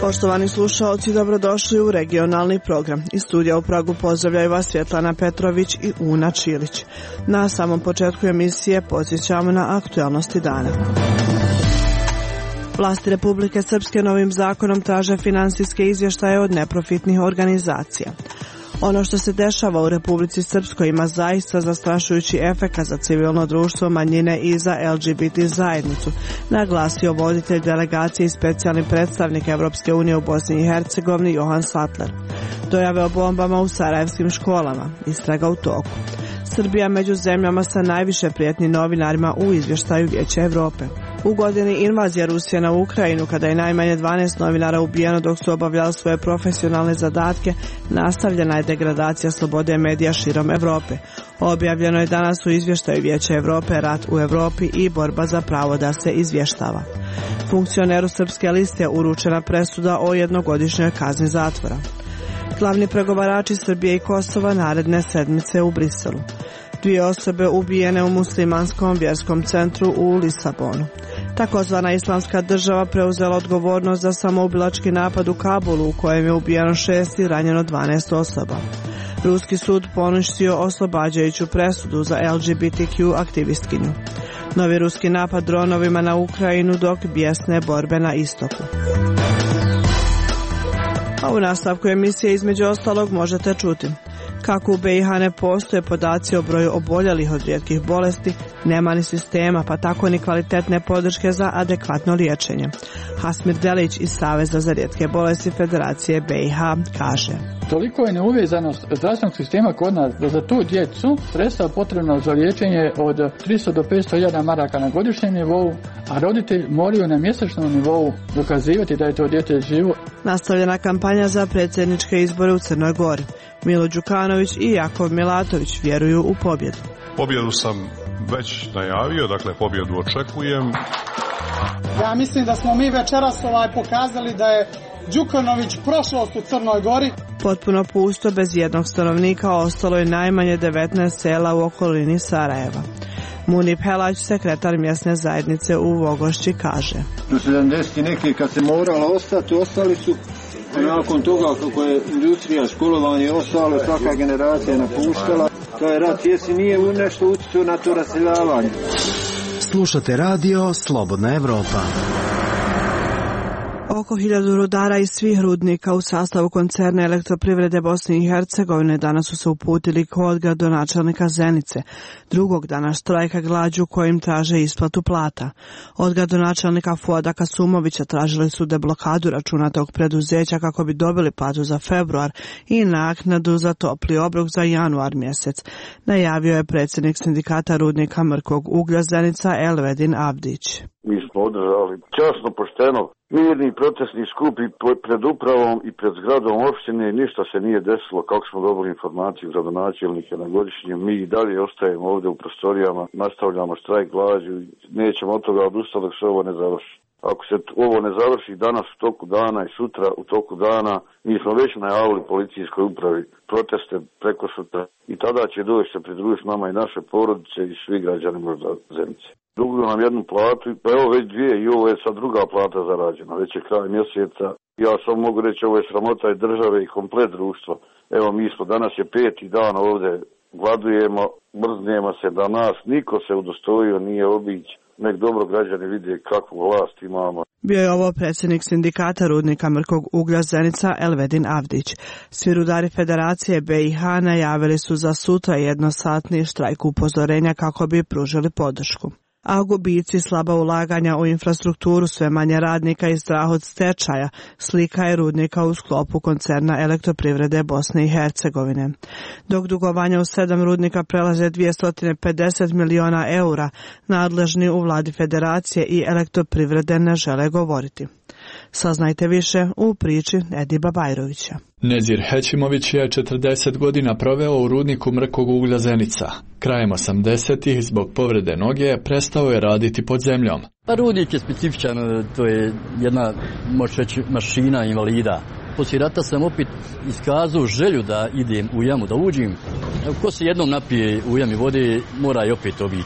Poštovani slušaoci, dobrodošli u regionalni program. Iz studija u Pragu pozdravljaju vas Svjetlana Petrović i Una Čilić. Na samom početku emisije podsjećamo na aktualnosti dana. Vlasti Republike Srpske novim zakonom traže finansijske izvještaje od neprofitnih organizacija. Ono što se dešava u Republici Srpskoj ima zaista zastrašujući efekat za civilno društvo, manjine i za LGBT zajednicu, naglasio voditelj delegacije i specijalni predstavnik Evropske unije u Bosni i Hercegovini Johan Sattler. Dojave o bombama u sarajevskim školama, istraga u toku. Srbija među zemljama sa najviše prijetnji novinarima u izvještaju Vijeća Evrope. U godini invazije Rusije na Ukrajinu, kada je najmanje 12 novinara ubijeno dok su obavljali svoje profesionalne zadatke, nastavljena je degradacija slobode medija širom Evrope. Objavljeno je danas u izvještaju Vijeća Evrope Rat u Evropi i borba za pravo da se izvještava. Funkcioneru Srpske liste uručena presuda o jednogodišnjoj kazni zatvora. Glavni pregovarači Srbije i Kosova naredne sedmice u Briselu. 2 osobe ubijene u muslimanskom vjerskom centru u Lisabonu. Takozvana Islamska država preuzela odgovornost za samoubilački napad u Kabulu u kojem je ubijeno 6 i ranjeno 12 osoba. Ruski sud poništio oslobađajuću presudu za LGBTQ aktivistkinju. Novi ruski napad dronovima na Ukrajinu dok bijesne borbe na istoku. A u nastavku emisije između ostalog možete čuti kako u BiH ne postoje podaci o broju oboljelih od rijetkih bolesti, nema ni sistema, pa tako ni kvalitetne podrške za adekvatno liječenje. Hasmir Delić iz Saveza za rijetke bolesti Federacije BiH kaže: Toliko je neuvezanost zdravstvenog sistema kod nas da za tu djecu sredstva potrebna za liječenje od 300 do 500.000 maraka na godišnjem nivou, a roditelj moraju na mjesečnom nivou dokazivati da je to dijete živo. Nastavljena kampanja za predsjedničke izbore u Crnoj Gori. Milo Đukanović i Jakov Milatović vjeruju u pobjedu. Pobjedu sam već najavio, dakle pobjedu očekujem. Ja mislim da smo mi večeras pokazali da je Đukanović prošlost u Crnoj Gori. Potpuno pusto, bez jednog stanovnika, ostalo je najmanje 19 sela u okolini Sarajeva. Munip Helać, sekretar mjesne zajednice u Vogošći, kaže: Do 70 neki kad se moralo ostati, ostali su. Nakon toga kako je industrija, školovanje ostalo, svaka generacija je napuštala. To je rat, jesi nije nešto utjecao na to raseljavanje. Slušate radio Slobodna Evropa. Oko 1000 rudara iz svih rudnika u sastavu koncerna Elektroprivrede Bosne i Hercegovine danas su se uputili kod gradonačelnika Zenice, drugog dana štrajka glađu kojim traže isplatu plata. Od gradonačelnika Fuada Kasumovića tražili su deblokadu računa tog preduzeća kako bi dobili platu za februar i naknadu za topli obrok za januar mjesec, najavio je predsjednik sindikata rudnika Mrkog uglja Zenica Elvedin Avdić. Mi smo održali časno, pošteno, mirni protestni skup i pred upravom i pred zgradom opštine, ništa se nije desilo. Kako smo dobili informaciju gradonačelnika na godišnjem, mi i dalje ostajemo ovdje u prostorijama, nastavljamo štrajk glađu i nećemo od toga odustati dok se ovo ne završi. Ako se ovo ne završi danas u toku dana i sutra u toku dana, mi smo već najavili policijskoj upravi proteste preko sutra i tada će doći se pridružiti nama i naše porodice i svi građani možda Zenice. Duguju nam jednu platu, pa evo već 2 i ovo je sad druga plata zarađena, već je kraj mjeseca. Ja samo mogu reći ovo je sramota i države i komplet društva. Evo mi smo, danas je 5. dan ovdje, gladujemo, mrznemo se da nas niko se udostojio nije obići, nek dobro građani vide kakvu vlast imamo. Bio je ovo predsjednik sindikata rudnika Mrkog uglja Zenica Elvedin Avdić. Svi rudari Federacije BiH najavili su za sutra jednosatni štrajk upozorenja kako bi pružili podršku. A gubici, slaba ulaganja u infrastrukturu, sve manje radnika i strah od stečaja, slika je rudnika u sklopu koncerna Elektroprivrede Bosne i Hercegovine. Dok dugovanja u 7 rudnika prelaze 250 miliona eura, nadležni u vladi Federacije i Elektroprivrede ne žele govoriti. Saznajte više u priči Ediba Bajrovića. Nezir Hećimović je 40 godina proveo u rudniku Mrkog uglja Zenica. Krajem 80-ih zbog povrede noge prestao je raditi pod zemljom. Rudnik je specifičan, to je jedna, možeš reći, mašina invalida. Poslije rata sam opet iskazao želju da idem u jamu, da uđem. Ko se jednom napije u jami vode, mora i opet obići.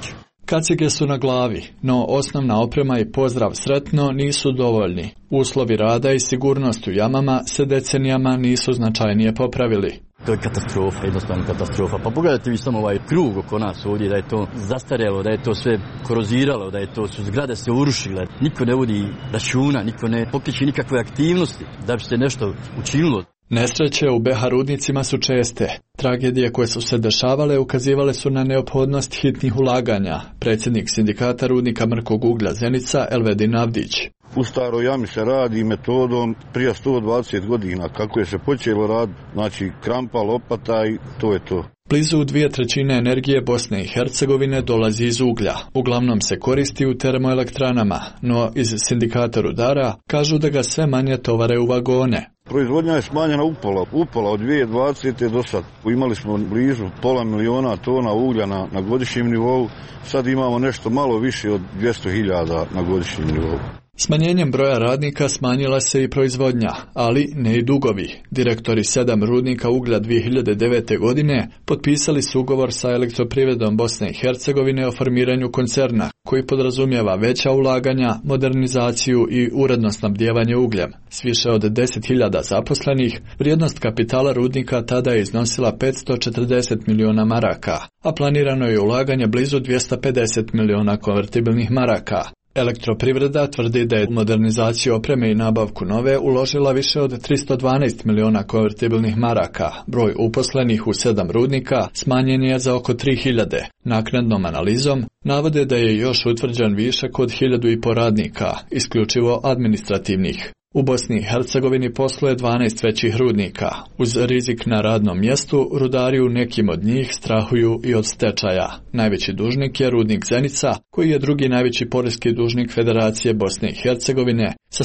Kacige su na glavi, no osnovna oprema i pozdrav sretno nisu dovoljni. Uslovi rada i sigurnost u jamama se decenijama nisu značajnije popravili. To je katastrofa, jednostavno katastrofa. Pa pogledajte vi samo ovaj krug oko nas ovdje, da je to zastarjelo, da je to sve koroziralo, da je to su zgrade se urušile. Niko ne vodi računa, niko ne pokreće nikakve aktivnosti da bi se nešto učinilo. Nesreće u BiH rudnicima su česte. Tragedije koje su se dešavale ukazivale su na neophodnost hitnih ulaganja. Predsjednik sindikata rudnika Mrkog uglja Zenica Elvedin Avdić. U staroj jami se radi metodom prije 120 godina. Kako je se počelo raditi, znači krampa, lopata i to je to. Blizu 2/3 energije Bosne i Hercegovine dolazi iz uglja. Uglavnom se koristi u termoelektranama, no iz sindikata rudara kažu da ga sve manje tovare u vagone. Proizvodnja je smanjena upola od 2020. do sad. Imali smo blizu 500.000 tona uglja na godišnjem nivou, sad imamo nešto malo više od 200.000 na godišnjem nivou. Smanjenjem broja radnika smanjila se i proizvodnja, ali ne i dugovi. Direktori 7 rudnika uglja 2009. godine potpisali su ugovor sa Elektroprivredom Bosne i Hercegovine o formiranju koncerna, koji podrazumijeva veća ulaganja, modernizaciju i uredno snabdijevanje ugljem. S više od 10.000 zaposlenih, vrijednost kapitala rudnika tada je iznosila 540 miliona maraka, a planirano je ulaganje blizu 250 miliona konvertibilnih maraka. Elektroprivreda tvrdi da je u modernizaciju opreme i nabavku nove uložila više od 312 miliona konvertibilnih maraka. Broj uposlenih u 7 rudnika smanjen je za oko 3000. Naknadnom analizom navode da je još utvrđen višak od 1500 radnika, isključivo administrativnih. U Bosni i Hercegovini posluje 12 većih rudnika. Uz rizik na radnom mjestu, rudari u nekim od njih strahuju i od stečaja. Najveći dužnik je rudnik Zenica, koji je drugi najveći poreski dužnik Federacije Bosne i Hercegovine sa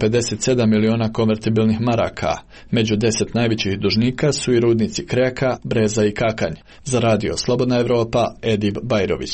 157 miliona konvertibilnih maraka. Među 10 najvećih dužnika su i rudnici Kreka, Breza i Kakanj. Za radio Slobodna Evropa, Edib Bajrović.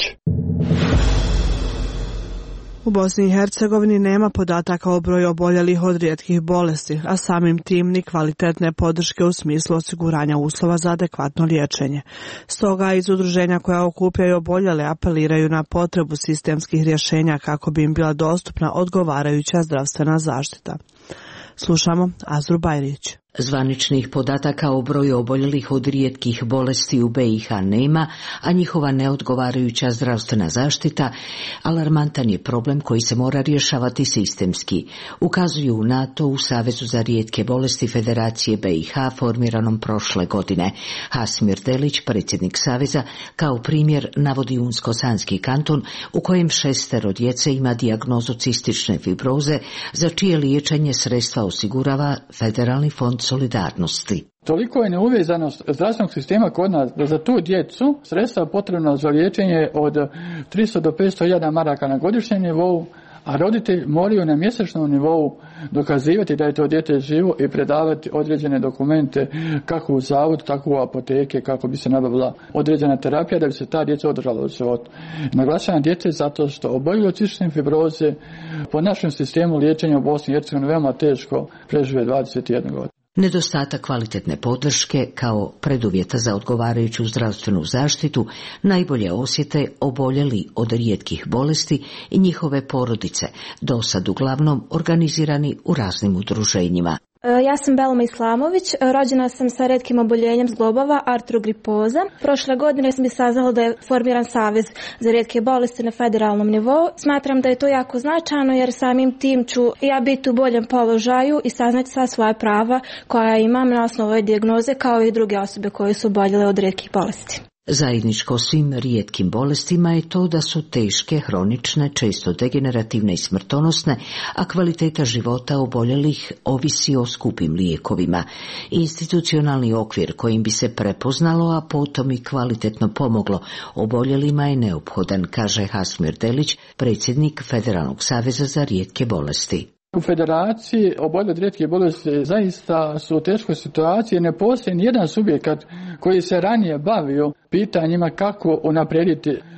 U Bosni i Hercegovini nema podataka o broju oboljelih od rijetkih bolesti, a samim tim ni kvalitetne podrške u smislu osiguranja uslova za adekvatno liječenje. Stoga iz udruženja koja okupljaju oboljele apeliraju na potrebu sistemskih rješenja kako bi im bila dostupna odgovarajuća zdravstvena zaštita. Slušamo Azru Bajrić. Zvaničnih podataka o broju oboljelih od rijetkih bolesti u BiH nema, a njihova neodgovarajuća zdravstvena zaštita alarmantan je problem koji se mora rješavati sistemski. Ukazuju na to u Savezu za rijetke bolesti Federacije BiH formiranom prošle godine. Hasmir Delić, predsjednik Saveza, kao primjer navodi Unsko-Sanski kanton u kojem 6 djece ima dijagnozu cistične fibroze, za čije liječenje sredstva osigurava Federalni fond solidarnosti. Toliko je neuvezanost zdravstvenog sistema kod nas da za tu djecu sredstva potrebna za liječenje od 300 do 500.000 maraka na godišnjem nivou, a roditelji moraju na mjesečnom nivou dokazivati da je to dijete živo i predavati određene dokumente kako u zavod, tako u apoteke, kako bi se nabavila određena terapija da bi se ta djeca održala u životu. Naglašavam djece zato što oboljeli od cistične fibroze po našem sistemu liječenja u Bosni i Hercegovini veoma teško prežive 21 godinu. Nedostatak kvalitetne podrške kao preduvjeta za odgovarajuću zdravstvenu zaštitu najbolje osjete oboljeli od rijetkih bolesti i njihove porodice, dosad uglavnom organizirani u raznim udruženjima. Ja sam Belma Islamović, rođena sam sa retkim oboljenjem zglobova, artrogripoza. Prošle godine sam saznala da je formiran Savez za rijetke bolesti na federalnom nivou. Smatram da je to jako značajno jer samim tim ću ja biti u boljem položaju i saznati sva svoja prava koja imam na osnovu ove dijagnoze kao i druge osobe koje su oboljele od rijetkih bolesti. Zajedničko svim rijetkim bolestima je to da su teške, hronične, često degenerativne i smrtonosne, a kvaliteta života oboljelih ovisi o skupim lijekovima. Institucionalni okvir kojim bi se prepoznalo, a potom i kvalitetno pomoglo oboljelima je neophodan, kaže Hasmir Delić, predsjednik Federalnog saveza za rijetke bolesti. U Federaciji oboljeli od rijetke bolesti zaista su u teškoj situaciji. Ne postoji nijedan subjekat koji se ranije bavio pitanjima kako unaprijediti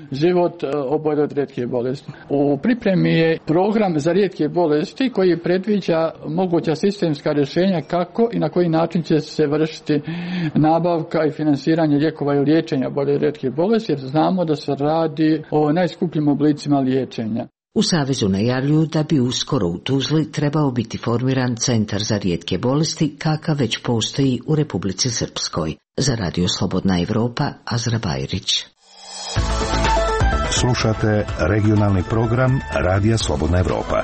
život oboljeli od rijetke bolesti. U pripremi je program za rijetke bolesti koji predviđa moguća sistemska rješenja kako i na koji način će se vršiti nabavka i finansiranje lijekova i liječenja oboljeli rijetke bolesti, jer znamo da se radi o najskupljim oblicima liječenja. U Savezu najavljuju da bi uskoro u Tuzli trebao biti formiran centar za rijetke bolesti, kakav već postoji u Republici Srpskoj. Za Radio Slobodna Evropa, Azra Bajrić. Slušate regionalni program Radija Slobodna Evropa.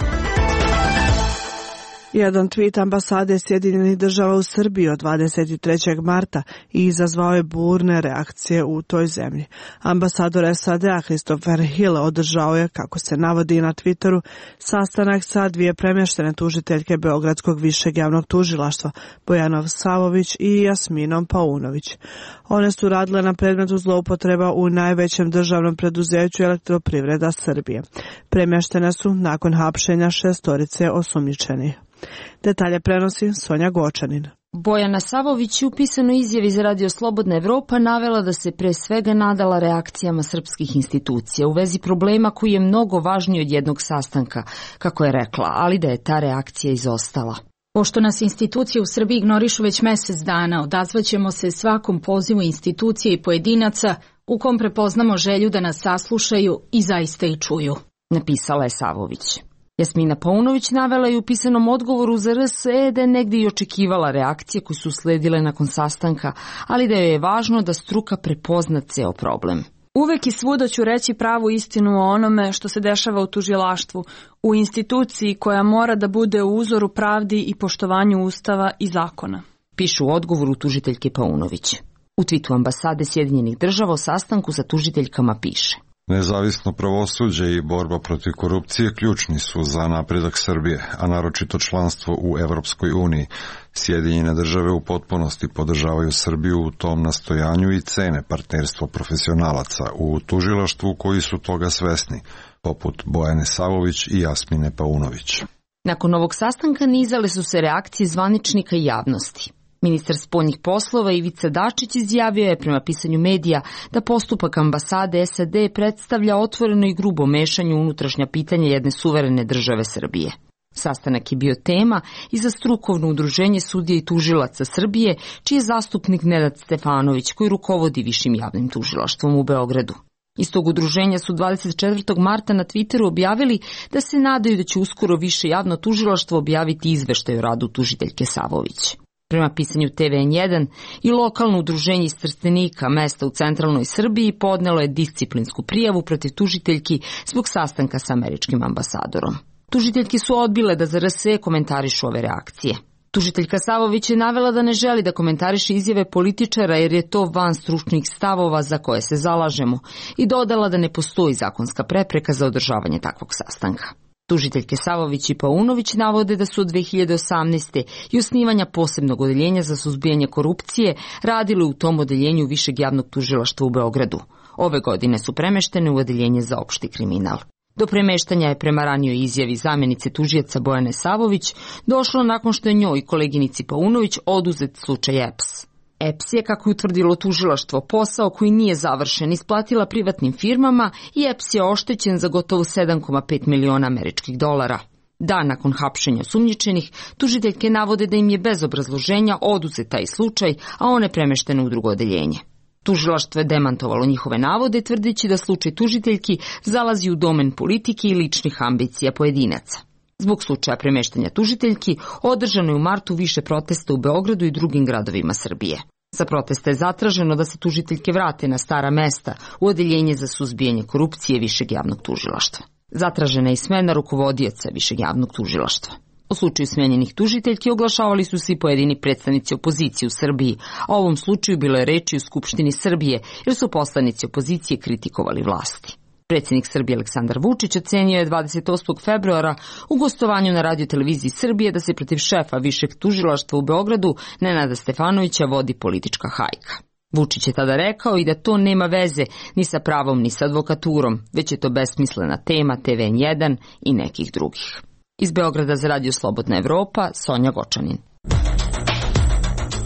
Jedan tweet ambasade Sjedinjenih država u Srbiji od 23. marta izazvao je burne reakcije u toj zemlji. Ambasador SAD-a Christopher Hill održao je, kako se navodi na Twitteru, sastanak sa dvije premještene tužiteljke Beogradskog višeg javnog tužilaštva, Bojanov Savović i Jasminom Paunović. One su radile na predmetu zloupotreba u najvećem državnom preduzeću Elektroprivreda Srbije. Premještene su nakon hapšenja 6 osumnjičenih. Detalje prenosi Sonja Gočanin. Bojana Savović u pisanoj izjavi za Radio Slobodna Evropa navela da se pre svega nadala reakcijama srpskih institucija u vezi problema koji je mnogo važniji od jednog sastanka, kako je rekla, ali da je ta reakcija izostala. Pošto nas institucije u Srbiji ignorišu već mjesec dana, odazvaćemo se svakom pozivu institucije i pojedinaca u kom prepoznamo želju da nas saslušaju i zaista i čuju, napisala je Savović. Jasmina Paunović navela je u pisanom odgovoru za RSE da je negdje i očekivala reakcije koje su sledile nakon sastanka, ali da joj je važno da struka prepozna ceo problem. Uvek i svuda ću reći pravu istinu o onome što se dešava u tužilaštvu, u instituciji koja mora da bude u uzoru pravdi i poštovanju Ustava i zakona, pišu u odgovoru tužiteljke Paunović. U twitu ambasade Sjedinjenih država o sastanku sa tužiteljkama piše: Nezavisno pravosuđe i borba protiv korupcije ključni su za napredak Srbije, a naročito članstvo u Evropskoj uniji. Sjedinjene države u potpunosti podržavaju Srbiju u tom nastojanju i cene partnerstvo profesionalaca u tužilaštvu koji su toga svesni, poput Bojane Savović i Jasmine Paunović. Nakon ovog sastanka nizale su se reakcije zvaničnika i javnosti. Ministar spoljnih poslova Ivica Dačić izjavio je prema pisanju medija da postupak ambasade SAD predstavlja otvoreno i grubo mešanje u unutrašnja pitanja jedne suverene države Srbije. Sastanak je bio tema i za strukovno udruženje sudija i tužilaca Srbije, čiji je zastupnik Nenad Stefanović, koji rukovodi Višim javnim tužilaštvom u Beogradu. Iz tog udruženja su 24. marta na Twitteru objavili da se nadaju da će uskoro Više javno tužilaštvo objaviti izveštaj o radu tužiteljke Savović. Prema pisanju TVN1 i lokalno udruženje iz Trstenika, mesta u centralnoj Srbiji, podnelo je disciplinsku prijavu protiv tužiteljki zbog sastanka sa američkim ambasadorom. Tužiteljke su odbile da za RSE komentarišu ove reakcije. Tužiteljka Savović je navela da ne želi da komentariše izjave političara jer je to van stručnih stavova za koje se zalažemo i dodala da ne postoji zakonska prepreka za održavanje takvog sastanka. Tužiteljke Savović i Paunović navode da su od 2018. i osnivanja posebnog odeljenja za suzbijanje korupcije radile u tom odeljenju Višeg javnog tužilaštva u Beogradu. Ove godine su premeštene u odeljenje za opšti kriminal. Do premeštanja je prema ranijoj izjavi zamjenice tužioca Bojane Savović došlo nakon što je njoj i koleginici Paunović oduzet slučaj EPS. EPS je, kako je utvrdilo tužilaštvo, posao koji nije završen isplatila privatnim firmama i EPS je oštećen za gotovo 7,5 miliona američkih dolara. Dan nakon hapšenja osumnjičenih, tužiteljke navode da im je bez obrazloženja oduzet taj slučaj, a one premeštene u drugo odeljenje. Tužilaštvo je demantovalo njihove navode, tvrdeći da slučaj tužiteljki zalazi u domen politike i ličnih ambicija pojedinaca. Zbog slučaja premeštanja tužiteljki održano je u martu više protesta u Beogradu i drugim gradovima Srbije. Za proteste je zatraženo da se tužiteljke vrate na stara mesta u odeljenje za suzbijanje korupcije Višeg javnog tužilaštva. Zatražena je i smena rukovodioca Višeg javnog tužilaštva. O slučaju smenjenih tužiteljki oglašavali su se i pojedini predstavnici opozicije u Srbiji, a u ovom slučaju bilo je reči u Skupštini Srbije jer su poslanici opozicije kritikovali vlasti. Predsjednik Srbije Aleksandar Vučić ocenio je 28. februara u gostovanju na radioteleviziji Srbije da se protiv šefa Višeg tužilaštva u Beogradu Nenada Stefanovića vodi politička hajka. Vučić je tada rekao i da to nema veze ni sa pravom ni sa advokaturom, već je to besmislena tema TVN1 i nekih drugih. Iz Beograda za Radio Slobodna Evropa, Sonja Gočanin.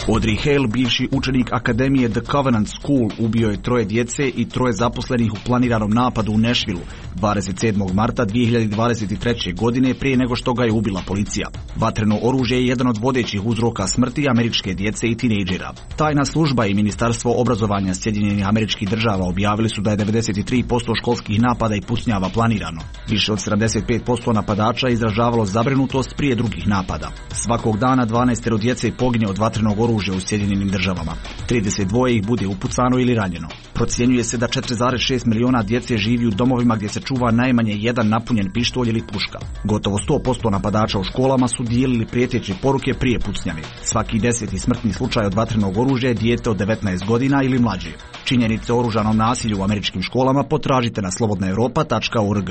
Audrey Hale, bivši učenik Akademije The Covenant School, ubio je 3 djece i 3 zaposlenih u planiranom napadu u Nashvilleu 27. marta 2023. godine prije nego što ga je ubila policija. Vatreno oružje je jedan od vodećih uzroka smrti američke djece i tinejdžera. Tajna služba i Ministarstvo obrazovanja Sjedinjenih Američkih Država objavili su da je 93% školskih napada i pucnjava planirano. Više od 75% napadača izražavalo zabrinutost prije drugih napada. Svakog dana 12 djece pogine od vatrenog oružja u Sjedinjenim Državama. 32 ih bude upucano ili ranjeno. Procjenjuje se da 4,6 miliona djece živi u domovima gdje se čuva najmanje jedan napunjen pištolj ili puška. Gotovo 100% napadača u školama su dijelili prijeteće poruke prije pucnjave. Svaki 10. smrtni slučaj od vatrenog oružja je dijete od 19 godina ili mlađe. Činjenice o oružanom nasilju u američkim školama potražite na slobodnaevropa.org.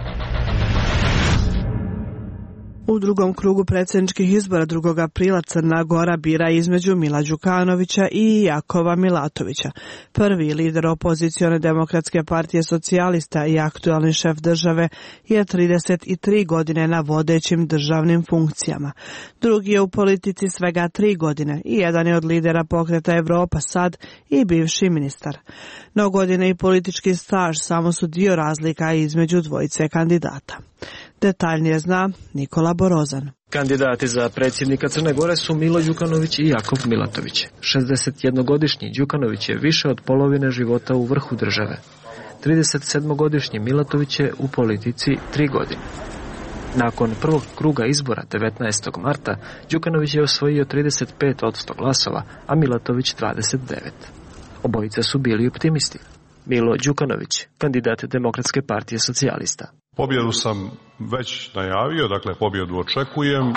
U drugom krugu predsjedničkih izbora 2. aprila Crna Gora bira između Mila Đukanovića i Jakova Milatovića. Prvi lider opozicione demokratske partije socijalista i aktualni šef države je 33 godine na vodećim državnim funkcijama. Drugi je u politici svega 3 godine i jedan je od lidera pokreta Evropa Sad i bivši ministar. No godine i politički staž samo su dio razlika između dvojice kandidata. Detaljnije zna Nikola Borozan. Kandidati za predsjednika Crne Gore su Milo Đukanović i Jakov Milatović. 61-godišnji Đukanović je više od polovine života u vrhu države. 37-godišnji Milatović je u politici 3 godine. Nakon prvog kruga izbora 19. marta, Đukanović je osvojio 35% glasova, a Milatović 29%. Obojica su bili optimisti. Milo Đukanović, kandidat Demokratske partije socijalista. Pobjedu sam već najavio, dakle pobjedu očekujem.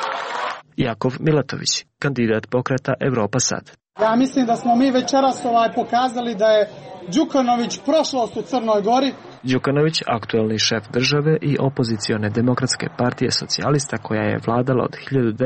Jakov Milatović, kandidat pokreta Evropa Sad. Ja mislim da smo mi večeras pokazali da je Đukanović prošlost u Crnoj Gori. Đukanović, aktualni šef države i opozicione Demokratske partije socijalista koja je vladala od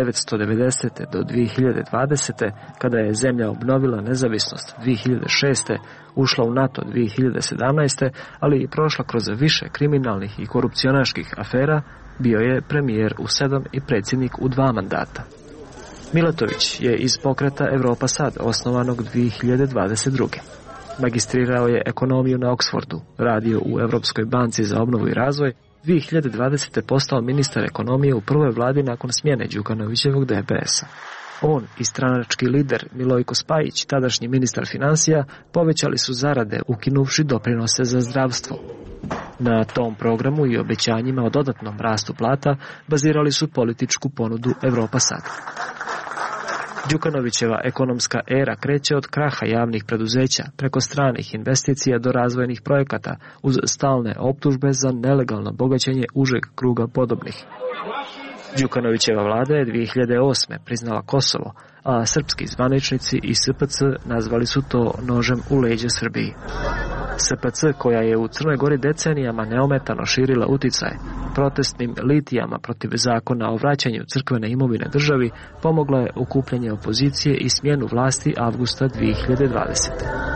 1990. do 2020. kada je zemlja obnovila nezavisnost 2006. ušla u NATO 2017. ali i prošla kroz više kriminalnih i korupcionaških afera, bio je premijer u 7 i predsjednik u 2 mandata. Milatović je iz pokreta Evropa Sad, osnovanog 2022. Magistrirao je ekonomiju na Oxfordu, radio u Europskoj banci za obnovu i razvoj, 2020. postao ministar ekonomije u prvoj vladi nakon smjene Đukanovićevog DPS-a. On i stranački lider Milojko Spajić, tadašnji ministar financija, povećali su zarade ukinuvši doprinose za zdravstvo. Na tom programu i obećanjima o dodatnom rastu plata bazirali su političku ponudu Evropa Sad. Đukanovićeva ekonomska era kreće od kraha javnih preduzeća preko stranih investicija do razvojnih projekata uz stalne optužbe za nelegalno bogaćenje užeg kruga podobnih. Đukanovićeva vlada je 2008. priznala Kosovo, a srpski zvaničnici i SPC nazvali su to nožem u leđa Srbiji. SPC, koja je u Crnoj Gori decenijama neometano širila uticaj protestnim litijama protiv zakona o vraćanju crkvene imovine državi, pomogla je okupljanje opozicije i smjenu vlasti avgusta 2020.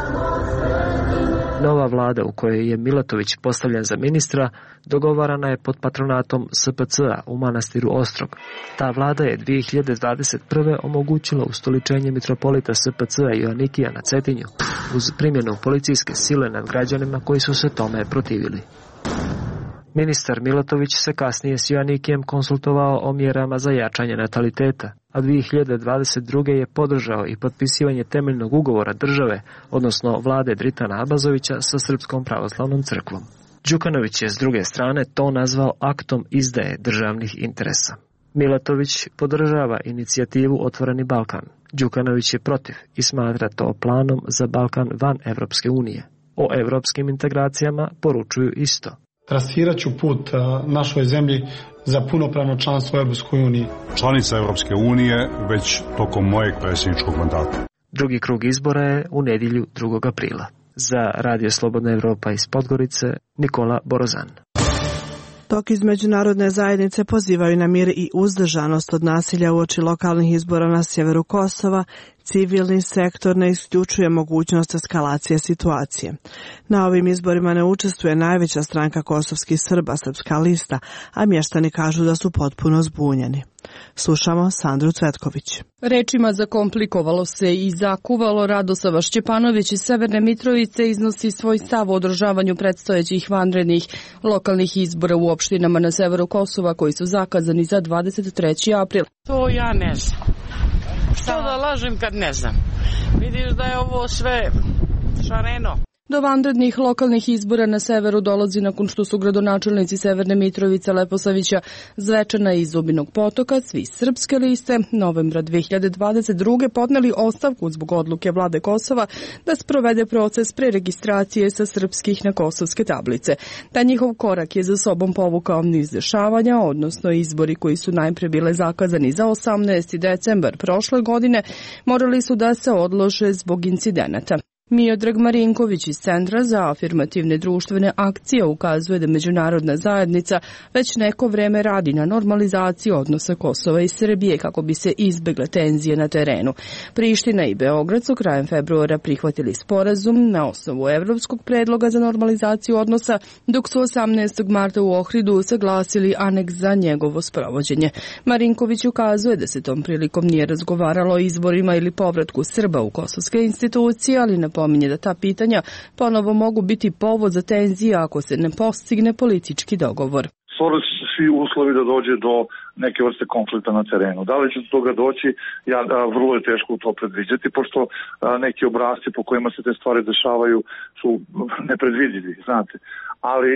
Nova vlada u kojoj je Milatović postavljen za ministra dogovarana je pod patronatom SPC-a u manastiru Ostrog. Ta vlada je 2021. omogućila ustoličenje mitropolita SPC-a Joanikija na Cetinju uz primjenu policijske sile nad građanima koji su se tome protivili. Ministar Milatović se kasnije s Joanikijem konsultovao o mjerama za jačanje nataliteta, a 2022. je podržao i potpisivanje temeljnog ugovora države, odnosno vlade Dritana Abazovića sa Srpskom pravoslavnom crkvom. Đukanović je s druge strane to nazvao aktom izdaje državnih interesa. Milatović podržava inicijativu Otvoreni Balkan. Đukanović je protiv i smatra to planom za Balkan van Evropske unije. O evropskim integracijama poručuju isto. Trasirat ću put našoj zemlji za punopravno članstvo u Evropskoj uniji. Članica Evropske unije već tokom mojeg predsjedničkog mandata. Drugi krug izbora je u nedjelju 2. aprila. Za Radio Slobodna Evropa iz Podgorice, Nikola Borozan. Dok iz međunarodne zajednice pozivaju na mir i uzdržanost od nasilja uoči lokalnih izbora na sjeveru Kosova, civilni sektor ne isključuje mogućnost eskalacije situacije. Na ovim izborima ne učestvuje najveća stranka kosovskih Srba, Srpska lista, a mještani kažu da su potpuno zbunjeni. Slušamo Sandru Cvetković. Rečima zakomplikovalo se i zakuvalo. Radosava Šćepanović iz Severne Mitrovice iznosi svoj stav o održavanju predstojećih vanrednih lokalnih izbora u opštinama na severu Kosova koji su zakazani za 23. april. To ja ne znam. Što da lažem kad ne znam? Vidiš da je ovo sve šareno. Do vanrednih lokalnih izbora na severu dolazi nakon što su gradonačelnici Severne Mitrovice, Leposavića, Zvečana i Zubinog Potoka, svi srpske liste, novembra 2022. podneli ostavku zbog odluke vlade Kosova da sprovede proces preregistracije sa srpskih na kosovske tablice. Taj njihov korak je za sobom povukao niz dešavanja, odnosno izbori koji su najpre bile zakazani za 18. decembar prošle godine, morali su da se odlože zbog incidenata. Miodrag Marinković iz Centra za afirmativne društvene akcije ukazuje da međunarodna zajednica već neko vreme radi na normalizaciji odnosa Kosova i Srbije kako bi se izbegle tenzije na terenu. Priština i Beograd su krajem februara prihvatili sporazum na osnovu evropskog predloga za normalizaciju odnosa, dok su 18. marta u Ohridu usaglasili aneks za njegovo sprovođenje. Marinković ukazuje da se tom prilikom nije razgovaralo o izborima ili povratku Srba u kosovske institucije, ali napominje da ta pitanja ponovo mogu biti povod za tenzije ako se ne postigne politički dogovor. Stvorili su svi uslovi da dođe do neke vrste konflikta na terenu. Da li će do toga doći, vrlo je teško to predviđati, pošto neki obrasci po kojima se te stvari dešavaju su nepredvidivi, znate. Ali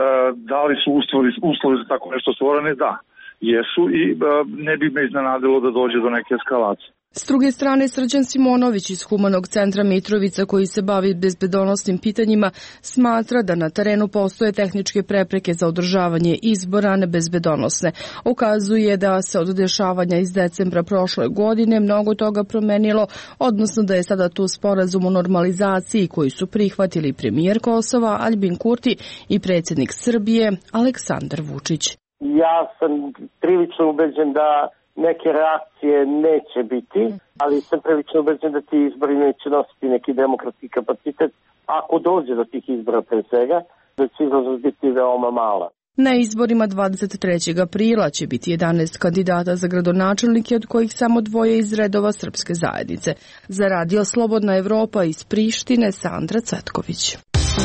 da li su uslovi za tako nešto stvorene? Da, jesu i ne bi me iznenadilo da dođe do neke eskalacije. S druge strane, Srđan Simonović iz Humanog centra Mitrovica, koji se bavi bezbedonosnim pitanjima, smatra da na terenu postoje tehničke prepreke za održavanje izbora, a ne bezbedonosne. Ukazuje da se od dešavanja iz decembra prošle godine mnogo toga promenilo, odnosno da je sada tu sporazum o normalizaciji koji su prihvatili premijer Kosova Aljbin Kurti i predsjednik Srbije Aleksandar Vučić. Ja sam prilično ubeđen da neke reakcije neće biti, ali sam prilično ubeđen da ti izbori neće nositi neki demokratski kapacitet. Ako dođe do tih izbora pre svega, da će izlaznost biti veoma mala. Na izborima 23. aprila će biti 11 kandidata za gradonačelnike, od kojih samo 2 iz redova srpske zajednice. Za Radio Slobodna Evropa iz Prištine, Sandra Cvetković.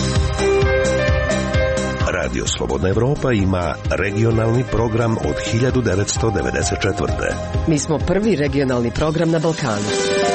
Radio Slobodna Evropa ima regionalni program od 1994. Mi smo prvi regionalni program na Balkanu.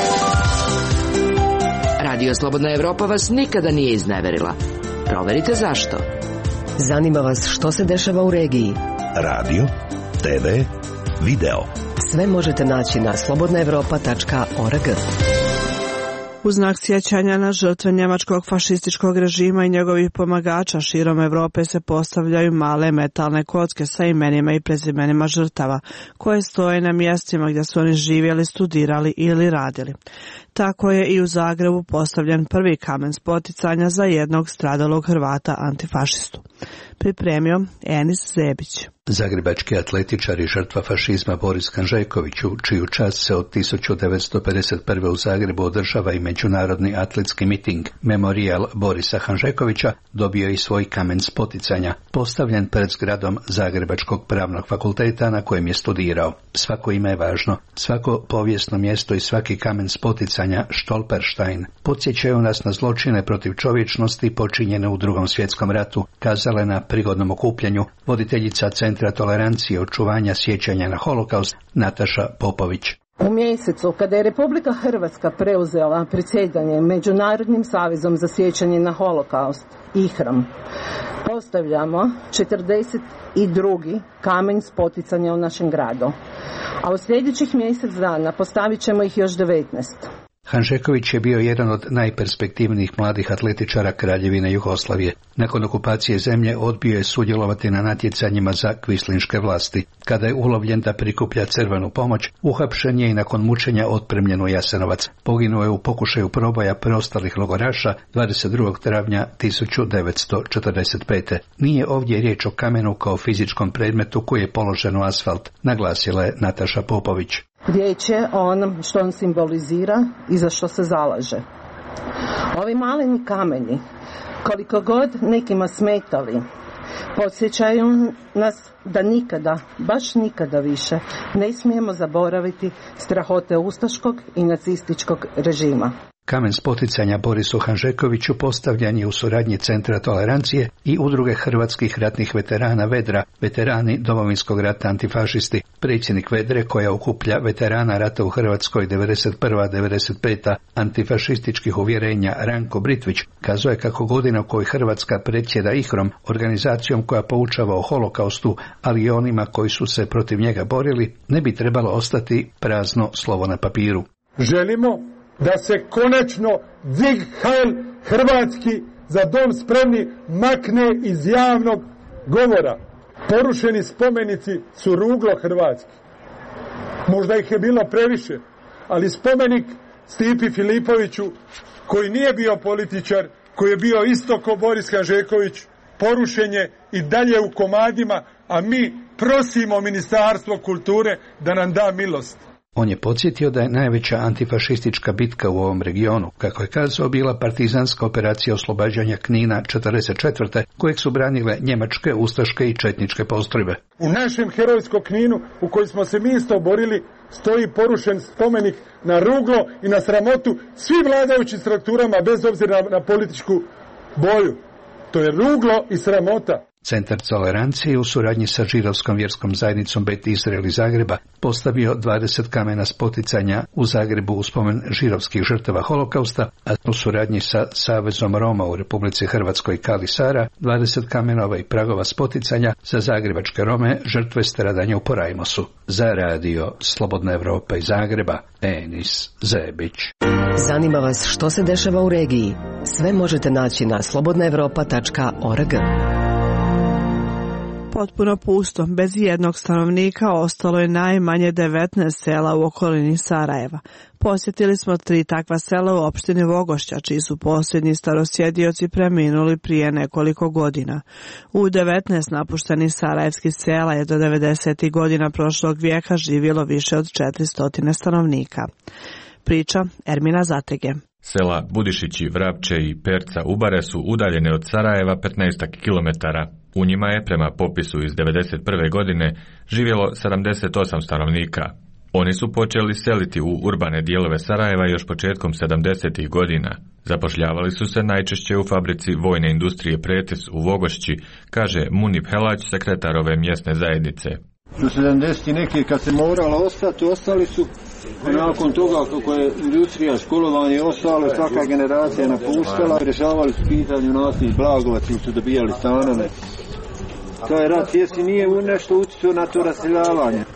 Radio Slobodna Evropa vas nikada nije izneverila. Proverite zašto. Zanima vas što se dešava u regiji. Radio, TV, video. Sve možete naći na slobodnaevropa.org. U znak sjećanja na žrtve njemačkog fašističkog režima i njegovih pomagača širom Evrope se postavljaju male metalne kocke sa imenima i prezimenima žrtava, koje stoje na mjestima gdje su oni živjeli, studirali ili radili. Tako je i u Zagrebu postavljen prvi kamen spoticanja za jednog stradalog Hrvata antifašistu. Pripremio Enis Zebić. Zagrebački atletičar i žrtva fašizma Boris Hanžeković, čiju čast se od 1951. u Zagrebu održava i međunarodni atletski miting Memorijal Borisa Hanžekovića, dobio i svoj kamen spoticanja, postavljen pred zgradom Zagrebačkog pravnog fakulteta na kojem je studirao. Svako ime je važno, svako povijesno mjesto i svaki kamen spoticanja, Stolperstein, podsjećaju nas na zločine protiv čovječnosti počinjene u Drugom svjetskom ratu, kazala je na prigodnom okupljanju voditeljica Centra tolerancije očuvanja sjećanja na holokaust Nataša Popović. U mjesecu kada je Republika Hrvatska preuzela predsjedanje Međunarodnim savezom za sjećanje na holokaust, IHRAM, postavljamo 42. kamen spoticanja u našem gradu, a u sljedećih mjesec dana postavit ćemo ih još 19. Hanžeković je bio jedan od najperspektivnijih mladih atletičara Kraljevine Jugoslavije. Nakon okupacije zemlje odbio je sudjelovati na natjecanjima za kvislinške vlasti. Kada je ulovljen da prikuplja crvenu pomoć, uhapšen je i nakon mučenja otpremljen u Jasenovac. Poginuo je u pokušaju proboja preostalih logoraša 22. travnja 1945. Nije ovdje riječ o kamenu kao fizičkom predmetu koji je položen u asfalt, naglasila je Nataša Popović. Riječ je o onom što on simbolizira i za što se zalaže. Ovi maleni kameni, koliko god nekima smetali, Podsjećaju nas da nikada, baš nikada više, ne smijemo zaboraviti strahote ustaškog i nacističkog režima. Kamen spoticanja Borisu Hanžekoviću postavljan je u suradnji Centra tolerancije i Udruge hrvatskih ratnih veterana Vedra, veterani Domovinskog rata antifašisti. Predsjednik Vedre, koja okuplja veterana rata u Hrvatskoj 91-95 antifašističkih uvjerenja, Ranko Britvić, kazuje kako godina u kojoj Hrvatska predsjeda IHROM, organizacijom koja poučava o holokaustu, ali i onima koji su se protiv njega borili, ne bi trebalo ostati prazno slovo na papiru. Želimo da se konačno Zig Heil hrvatski za dom spremni makne iz javnog govora. Porušeni spomenici su ruglo hrvatski. Možda ih je bilo previše, ali spomenik Stipi Filipoviću, koji nije bio političar, koji je bio isto ko Boris Hanžeković, porušen je i dalje u komadima, a mi prosimo Ministarstvo kulture da nam da milost. On je podsjetio da je najveća antifašistička bitka u ovom regionu, kako je kazao, bila partizanska operacija oslobađanja Knina 1944. kojeg su branile njemačke, ustaške i četničke postrojbe. U našem herojskom Kninu, u koji smo se mi isto borili, stoji porušen spomenik na ruglo i na sramotu svim vladajućim strukturama, bez obzira na političku boju. To je ruglo i sramota. Centar tolerancije u suradnji sa židovskom vjerskom zajednicom Bet Izrael iz Zagreba postavio 20 kamena spoticanja u Zagrebu u spomen židovskih žrtava holokausta, a u suradnji sa Savezom Roma u Republici Hrvatskoj Kali Sara 20 kamenova i pragova spoticanja za zagrebačke Rome žrtve stradanja u Porajmosu. Za radio Slobodna Evropa iz Zagreba, Enis Zebić. Zanima vas što se dešava u regiji? Sve možete naći na slobodnaevropa.org. Potpuno pusto, bez jednog stanovnika, ostalo je najmanje 19 sela u okolini Sarajeva. Posjetili smo 3 takva sela u opštini Vogošća, čiji su posljednji starosjedioci preminuli prije nekoliko godina. U 19 napuštenih sarajevskih sela je do 90. godina prošlog vijeka živjelo više od 400 stanovnika. Priča Ermina Zatege. Sela Budišići, Vrapče i Perca Ubare su udaljene od Sarajeva 15 kilometara. U njima je, prema popisu iz 1991. godine, živjelo 78 stanovnika. Oni su počeli seliti u urbane dijelove Sarajeva još početkom 70. godina. Zapošljavali su se najčešće u fabrici vojne industrije Pretes u Vogošći, kaže Munip Helać, sekretar ove mjesne zajednice. Do 70. neke kad se moralo ostati, ostali su. Nakon toga kako je industrija, školovanje ostalo, svaka generacija je napuštala, rješavali su pitanje nasljednih Blagovac ili su dobijali stanove. Taj rat jesi nije nešto utjecao na to raseljavanje.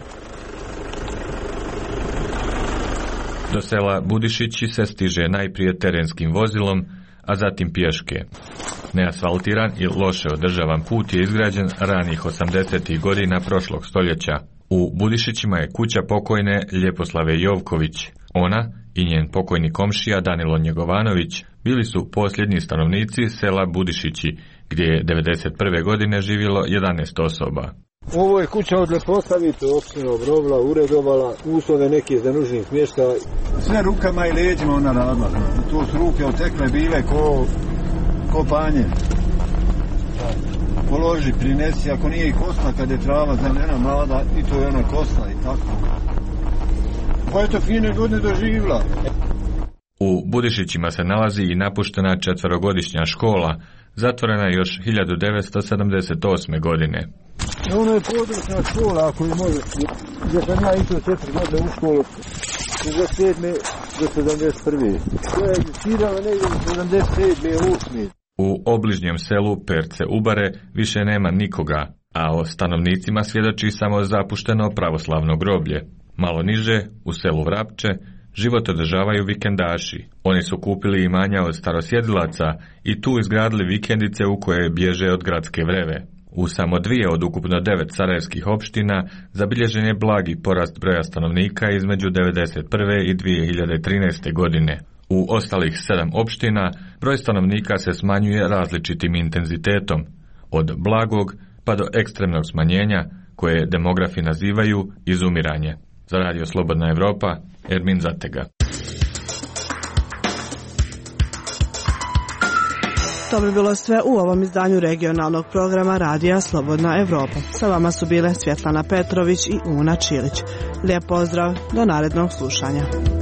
Do sela Budišići se stiže najprije terenskim vozilom, a zatim pješke. Neasfaltiran i loše održavan put je izgrađen ranih 80. godina prošlog stoljeća. U Budišićima je kuća pokojne Ljeposlave Jovković. Ona i njen pokojni komšija Danilo Njegovanović bili su posljednji stanovnici sela Budišići, gdje je 1991. godine živjelo 11 osoba. Ovo je kuća odle postaviti, opština obnovila, uredovala, uslove neke za nužni smještaj. Sve rukama i leđima ona radila. To su ruke otekle bile ko panje. Položi, prinesi, ako nije i kosla kad je trava zelena mlada, i to je ona kosla i tako. Pa je to fine godine doživjela. U Budišićima se nalazi i napuštena 4-godišnja škola, zatvorena još 1978. godine. Ono je područna škola, ako je može, gdje sam ja išao 4 godine u školu, 67. do 71. To je egzistirala negdje do 77. 8. U obližnjem selu Perce Ubare više nema nikoga, a o stanovnicima svjedoči samo zapušteno pravoslavno groblje. Malo niže, u selu Vrapče, život održavaju vikendaši. Oni su kupili imanja od starosjedilaca i tu izgradili vikendice u koje bježe od gradske vreve. U samo 2 od ukupno 9 sarajevskih opština zabilježen je blagi porast broja stanovnika između 1991. i 2013. godine. U ostalih 7 opština broj stanovnika se smanjuje različitim intenzitetom, od blagog pa do ekstremnog smanjenja, koje demografi nazivaju izumiranje. Za radio Slobodna Evropa, Ermin Zatega. To bi bilo sve u ovom izdanju regionalnog programa Radija Slobodna Evropa. Sa vama su bile Svjetlana Petrović i Una Čilić. Lijep pozdrav, do narednog slušanja.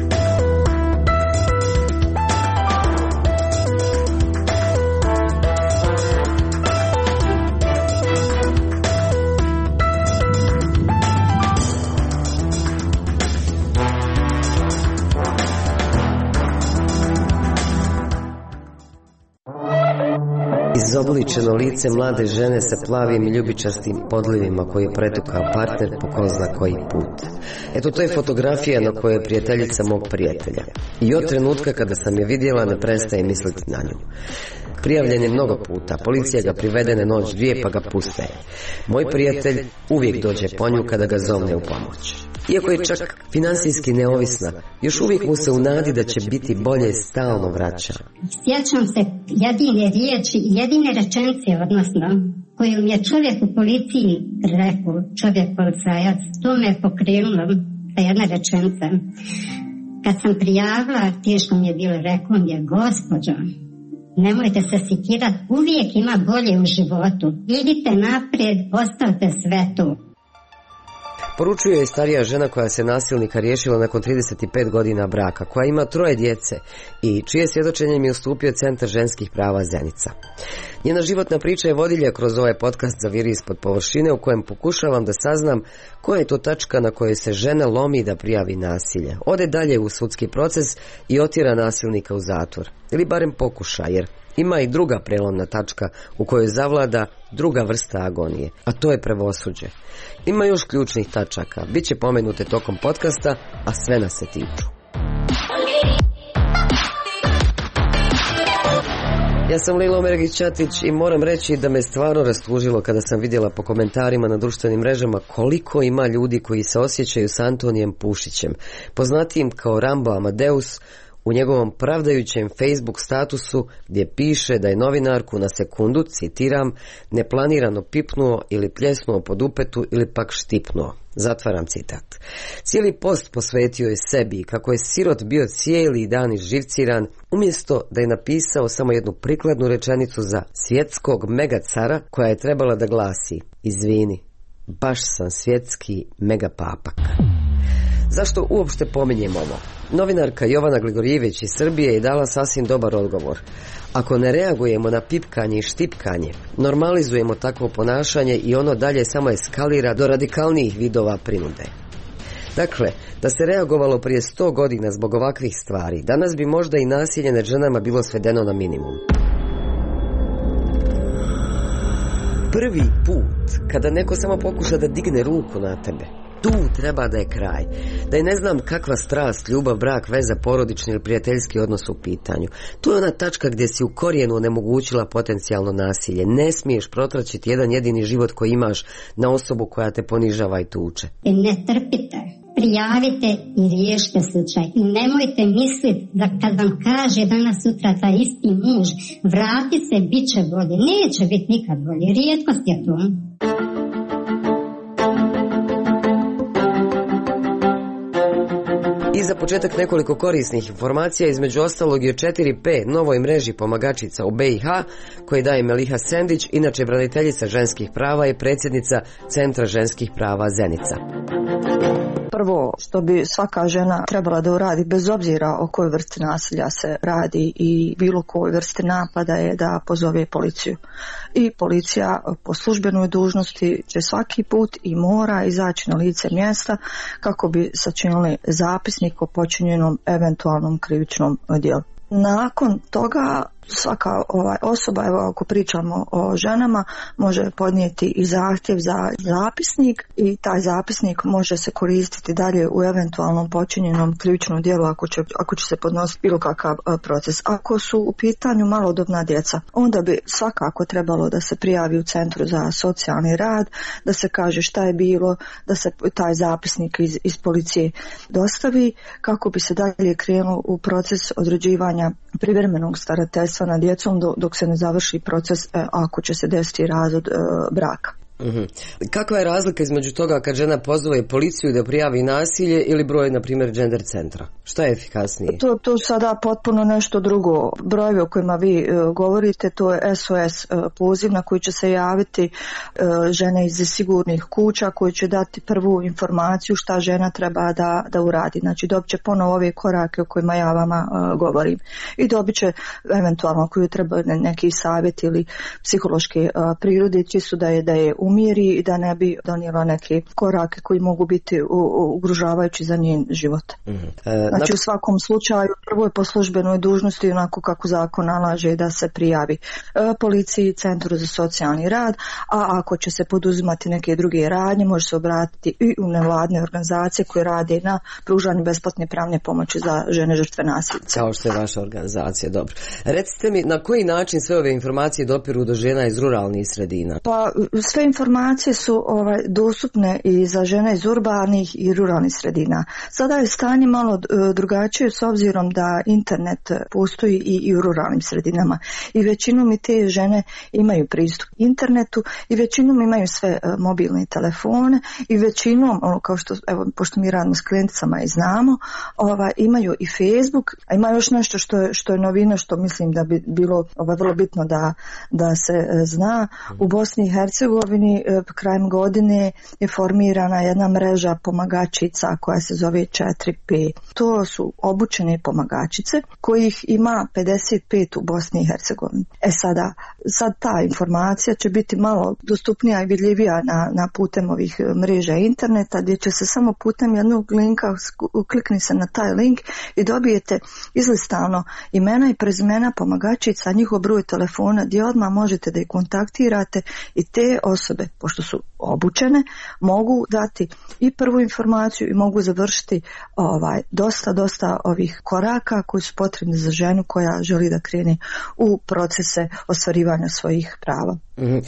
Izobličeno lice mlade žene sa plavim i ljubičastim podlivima koji je pretukao partner po ko zna koji put. Eto, to je fotografija na kojoj je prijateljica mog prijatelja. I od trenutka kada sam je vidjela ne prestaje misliti na nju. Prijavljen je mnogo puta, policija ga privede na noć dvije pa ga puste. Moj prijatelj uvijek dođe po nju kada ga zovne u pomoć. Iako je čak finansijski neovisna, još uvijek mu se u nadi da će biti bolje stalno vraća. Sjećam se jedine riječi, jedine rečenice, odnosno, koju mi je čovjek u policiji rekao, čovjek policajac, to me je pokrenulo, ta jedna rečenica. Kad sam prijavila, teško mi je bilo, rekao mi je, gospođo, nemojte se sikirati, uvijek ima bolje u životu. Idite naprijed, ostavite sve to. Poručuje je starija žena koja se nasilnika riješila nakon 35 godina braka, koja ima 3 djece i čije svjedočenje mi je ustupio Centar ženskih prava Zenica. Njena životna priča je vodilja kroz ovaj podcast Zaviri ispod površine, u kojem pokušavam da saznam koja je to tačka na kojoj se žena lomi da prijavi nasilje, ode dalje u sudski proces i otjera nasilnika u zatvor. Ili barem pokuša, jer ima i druga prelomna tačka u kojoj zavlada druga vrsta agonije, a to je pravosuđe. Ima još ključnih tačaka, bit će pomenute tokom podcasta, a sve nas se tiču. Ja sam Lila Omeregić-Ćatić i moram reći da me stvarno rastužilo kada sam vidjela po komentarima na društvenim mrežama koliko ima ljudi koji se osjećaju s Antonijem Pušićem, poznatijim kao Rambo Amadeus, u njegovom pravdajućem Facebook statusu gdje piše da je novinarku na sekundu, citiram, neplanirano pipnuo ili pljesnuo po dupetu ili pak štipnuo. Zatvaram citat. Cijeli post posvetio je sebi kako je sirot bio cijeli dan izživciran, umjesto da je napisao samo jednu prikladnu rečenicu za svjetskog megacara koja je trebala da glasi: izvini, baš sam svjetski megapapak. Zašto uopšte pominjem ovo? Novinarka Jovana Gligorijević iz Srbije je dala sasvim dobar odgovor. Ako ne reagujemo na pipkanje i štipkanje, normalizujemo takvo ponašanje i ono dalje samo eskalira do radikalnijih vidova prinude. Dakle, da se reagovalo prije 100 godina zbog ovakvih stvari, danas bi možda i nasilje nad ženama bilo svedeno na minimum. Prvi put, kada neko samo pokuša da digne ruku na tebe, tu treba da je kraj. Da je ne znam kakva strast, ljubav, brak, veza, porodični ili prijateljski odnos u pitanju. Tu je ona tačka gdje si u korijenu onemogućila potencijalno nasilje. Ne smiješ protraćiti jedan jedini život koji imaš na osobu koja te ponižava i tuče. Ne trpite, prijavite i riješite slučaj. I nemojte misliti da kad vam kaže danas sutra taj isti muž, vrati se, bit će bolje. Neće biti nikad bolje, rijetkost je to. I za početak nekoliko korisnih informacija, između ostalog i o 4P, novoj mreži pomagačica u BiH, koje daje Meliha Sendić, inače braniteljica ženskih prava i predsjednica Centra ženskih prava Zenica. Prvo što bi svaka žena trebala da uradi, bez obzira o kojoj vrsti nasilja se radi i bilo kojoj vrsti napada, je da pozove policiju. I policija po službenoj dužnosti će svaki put i mora izaći na lice mjesta kako bi sačinili zapisnik o počinjenom eventualnom krivičnom djelu. Nakon toga svaka osoba, evo ako pričamo o ženama, može podnijeti i zahtjev za zapisnik i taj zapisnik može se koristiti dalje u eventualnom počinjenom krivičnom djelu ako će se podnositi bilo kakav proces. Ako su u pitanju malodobna djeca, onda bi svakako trebalo da se prijavi u Centru za socijalni rad, da se kaže šta je bilo, da se taj zapisnik iz policije dostavi kako bi se dalje krenulo u proces određivanja privremenog starateljstva nad djecom dok se ne završi proces ako će se desiti razvod braka. Kakva je razlika između toga kad žena pozove policiju da prijavi nasilje ili broj, na primjer, gender centra? Šta je efikasnije? To sada potpuno nešto drugo. Brojevi o kojima vi govorite, to je SOS poziv na koji će se javiti žene iz sigurnih kuća koji će dati prvu informaciju šta žena treba da uradi. Znači dobit će ponovo ove korake o kojima ja vama govorim. I dobit će eventualno ako ju treba neki savjet ili psihološke prirode, čisto da je umiri i da ne bi donijela neke korake koji mogu biti ugrožavajući za njen život. Znači u svakom slučaju prvo je po službenoj dužnosti onako kako zakon nalaže da se prijavi policiji, centru za socijalni rad, a ako će se poduzimati neke druge radnje može se obratiti i u nevladne organizacije koje rade na pružanju besplatne pravne pomoći za žene žrtve nasilja. Kao što je vaša organizacija, dobro. Recite mi na koji način sve ove informacije dopiru do žena iz ruralnih sredina? Pa sve informacije su dostupne i za žene iz urbanih i ruralnih sredina. Sada je stanje malo drugačije s obzirom da internet postoji i u ruralnim sredinama i većinom i te žene imaju pristup internetu i većinom imaju sve mobilne telefone i većinom, kao što, evo, pošto mi radimo s klijenticama i znamo, imaju i Facebook, a ima još nešto što je novina, što mislim da bi bilo vrlo bitno da se zna. U Bosni i Hercegovini krajem godine je formirana jedna mreža pomagačica koja se zove 4P. To su obučene pomagačice kojih ima 55 u Bosni i Hercegovini. Sad ta informacija će biti malo dostupnija i vidljivija na putem ovih mreža interneta, gdje će se samo putem jednog linka klikni se na taj link i dobijete izlistano imena i prezimena pomagačica, njihov broj telefona gdje odmah možete da ih kontaktirate i te osobe, pošto su obučene, mogu dati i prvu informaciju i mogu završiti dosta ovih koraka koji su potrebni za ženu koja želi da krene u procese ostvarivanja svojih prava.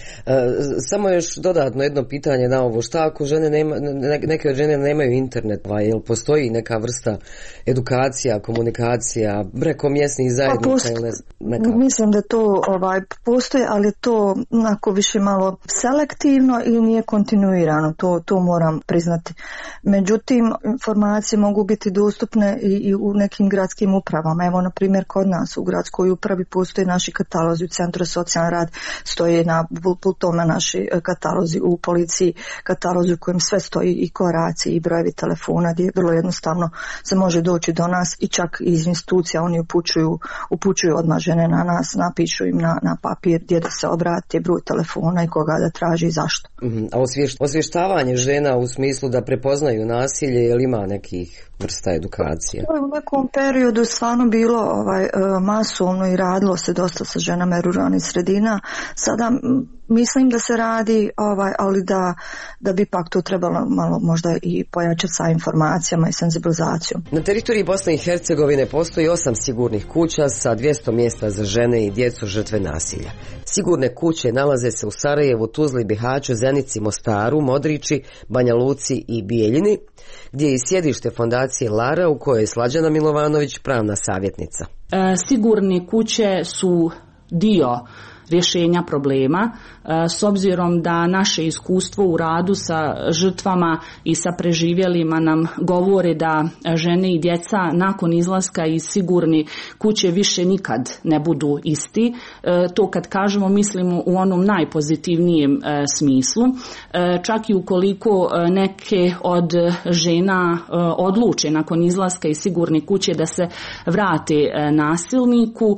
Samo još dodatno jedno pitanje na ovo. Šta ako neke od žene nemaju internet? Jel postoji neka vrsta edukacija, komunikacija preko mjesnih zajednica? Mislim da to postoji, ali to onako više malo selektivno i nije kontinuirano, to moram priznati. Međutim, informacije mogu biti dostupne i u nekim gradskim upravama. Evo, na primjer, kod nas u gradskoj upravi postoje naši katalozi, u Centru za socijalni rad stoje na pultoma naši katalozi, u policiji katalozi u kojem sve stoji i koraci i brojevi telefona, gdje vrlo jednostavno se može doći do nas i čak iz institucija oni upućuju odmah žene na nas, napišu im na papir gdje da se obrati, broj telefona i koga da traži i zašto. A osvještavanje žena u smislu da prepoznaju nasilje, je li ima nekih vrsta edukacije? U nekom periodu stvarno bilo masovno i radilo se dosta sa ženama ruralnih sredina. Sada mislim da se radi, ali da bi pak to trebalo malo možda i pojačati sa informacijama i senzibilizacijom. Na teritoriji Bosne i Hercegovine postoji 8 sigurnih kuća sa 200 mjesta za žene i djecu žrtve nasilja. Sigurne kuće nalaze se u Sarajevu, Tuzli, Bihaću, Zenici, Mostaru, Modriči, Banja Luci i Bijeljini, gdje je i sjedište fondacije Lara u kojoj je Slađana Milovanović pravna savjetnica. Sigurne kuće su dio rješenja problema, s obzirom da naše iskustvo u radu sa žrtvama i sa preživjelima nam govore da žene i djeca nakon izlaska iz sigurne kuće više nikad ne budu isti. To kad kažemo mislimo u onom najpozitivnijem smislu. Čak i ukoliko neke od žena odluče nakon izlaska iz sigurne kuće da se vrate nasilniku,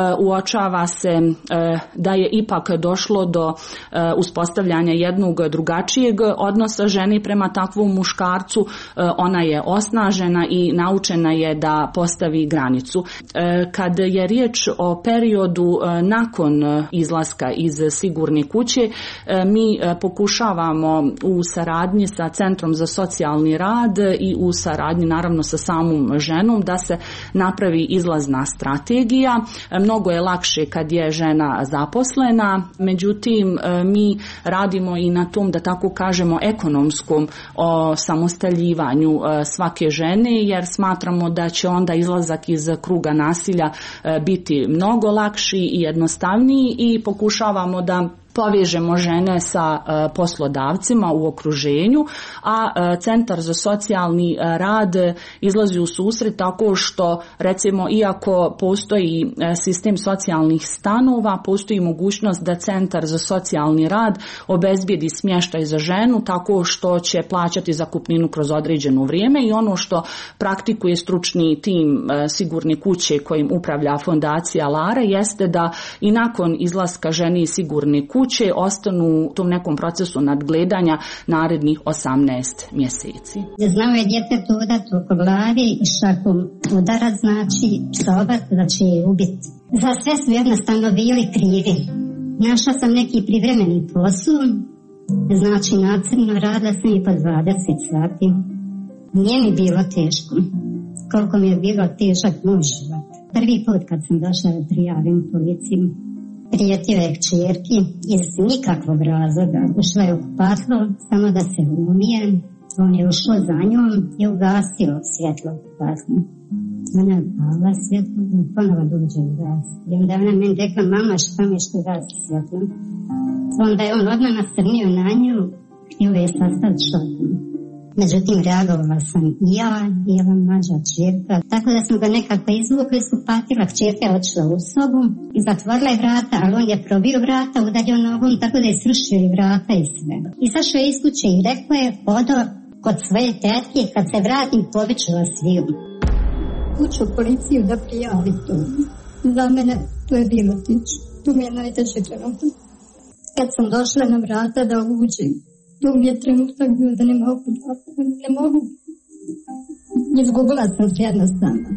uočava se da je ipak došlo do uspostavljanja jednog drugačijeg odnosa ženi prema takvom muškarcu. Ona je osnažena i naučena je da postavi granicu. Kad je riječ o periodu nakon izlaska iz sigurne kuće, mi pokušavamo u saradnji sa Centrom za socijalni rad i u saradnji naravno sa samom ženom da se napravi izlazna strategija. Mnogo je lakše kad je žena zaposlena, međutim mi radimo i na tom, da tako kažemo, ekonomskom samostaljivanju svake žene, jer smatramo da će onda izlazak iz kruga nasilja biti mnogo lakši i jednostavniji i pokušavamo da povežemo žene sa poslodavcima u okruženju, a Centar za socijalni rad izlazi u susret tako što, recimo, iako postoji sistem socijalnih stanova, postoji mogućnost da Centar za socijalni rad obezbijedi smještaj za ženu tako što će plaćati zakupninu kroz određeno vrijeme, i ono što praktikuje stručni tim Sigurne kuće kojim upravlja fondacija Lara jeste da i nakon izlaska žene iz Sigurne kuće ostanu u tom nekom procesu nadgledanja narednih 18 mjeseci. Znao je djetetu udati oko glavi i šakom udarac, znači psovat da će je ubiti. Za sve su jednostavno bili krivi. Našla sam neki privremeni posao, znači nacrno radila sam i po 20 sati. Nije mi bilo teško, koliko mi je bilo težak moj život. Prvi put kad sam došla da prijavim policiju, prijetio je kćerki iz nikakvog razloga. Ušla je u kupatlo samo da se umije. On je ušao za njom i ugasio svjetlo u kupatlu. Ona je pala svjetlo i ponovo dođe u gas. I onda ona meni rekla, mama, šta mi što gasi svjetlo? Onda je on odmah nastrnio na nju, htio je sastaviti šotom. Međutim, reagovala sam i ja i ova mlađa kćerka. Tako da smo ga nekako izvukli, skupatila, kćerka je odšla u sobu i zatvorila je vrata, ali on je probio vrata, udario nogom, tako da je srušio i vrata i sve. Izašao je iz kuće i rekao je, odo kod svoje tetke, kad se vratim, pobiću vas sviju. Kuću policiju da prijavi to. Za mene to je bilo tiče. To mi je najteže trenutak. Kad sam došla na vrata da uđem, to mi je trenutak bio da ne mogu. Izgubila sam se jednostavno.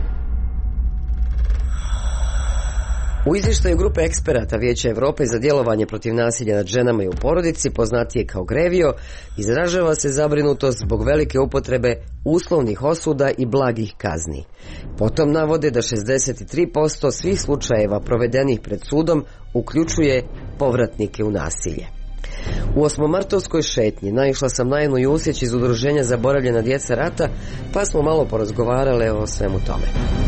U izvještaju grupe eksperata Vijeća Europe za djelovanje protiv nasilja nad ženama i u porodici, poznatije kao GREVIO, izražava se zabrinutost zbog velike upotrebe uslovnih osuda i blagih kazni. Potom navode da 63% svih slučajeva provedenih pred sudom uključuje povratnike u nasilje. U osmomartovskoj šetnji naišla sam na Enu Jusić iz Udruženja Zaboravljena djeca rata, pa smo malo porazgovarale o svemu tome.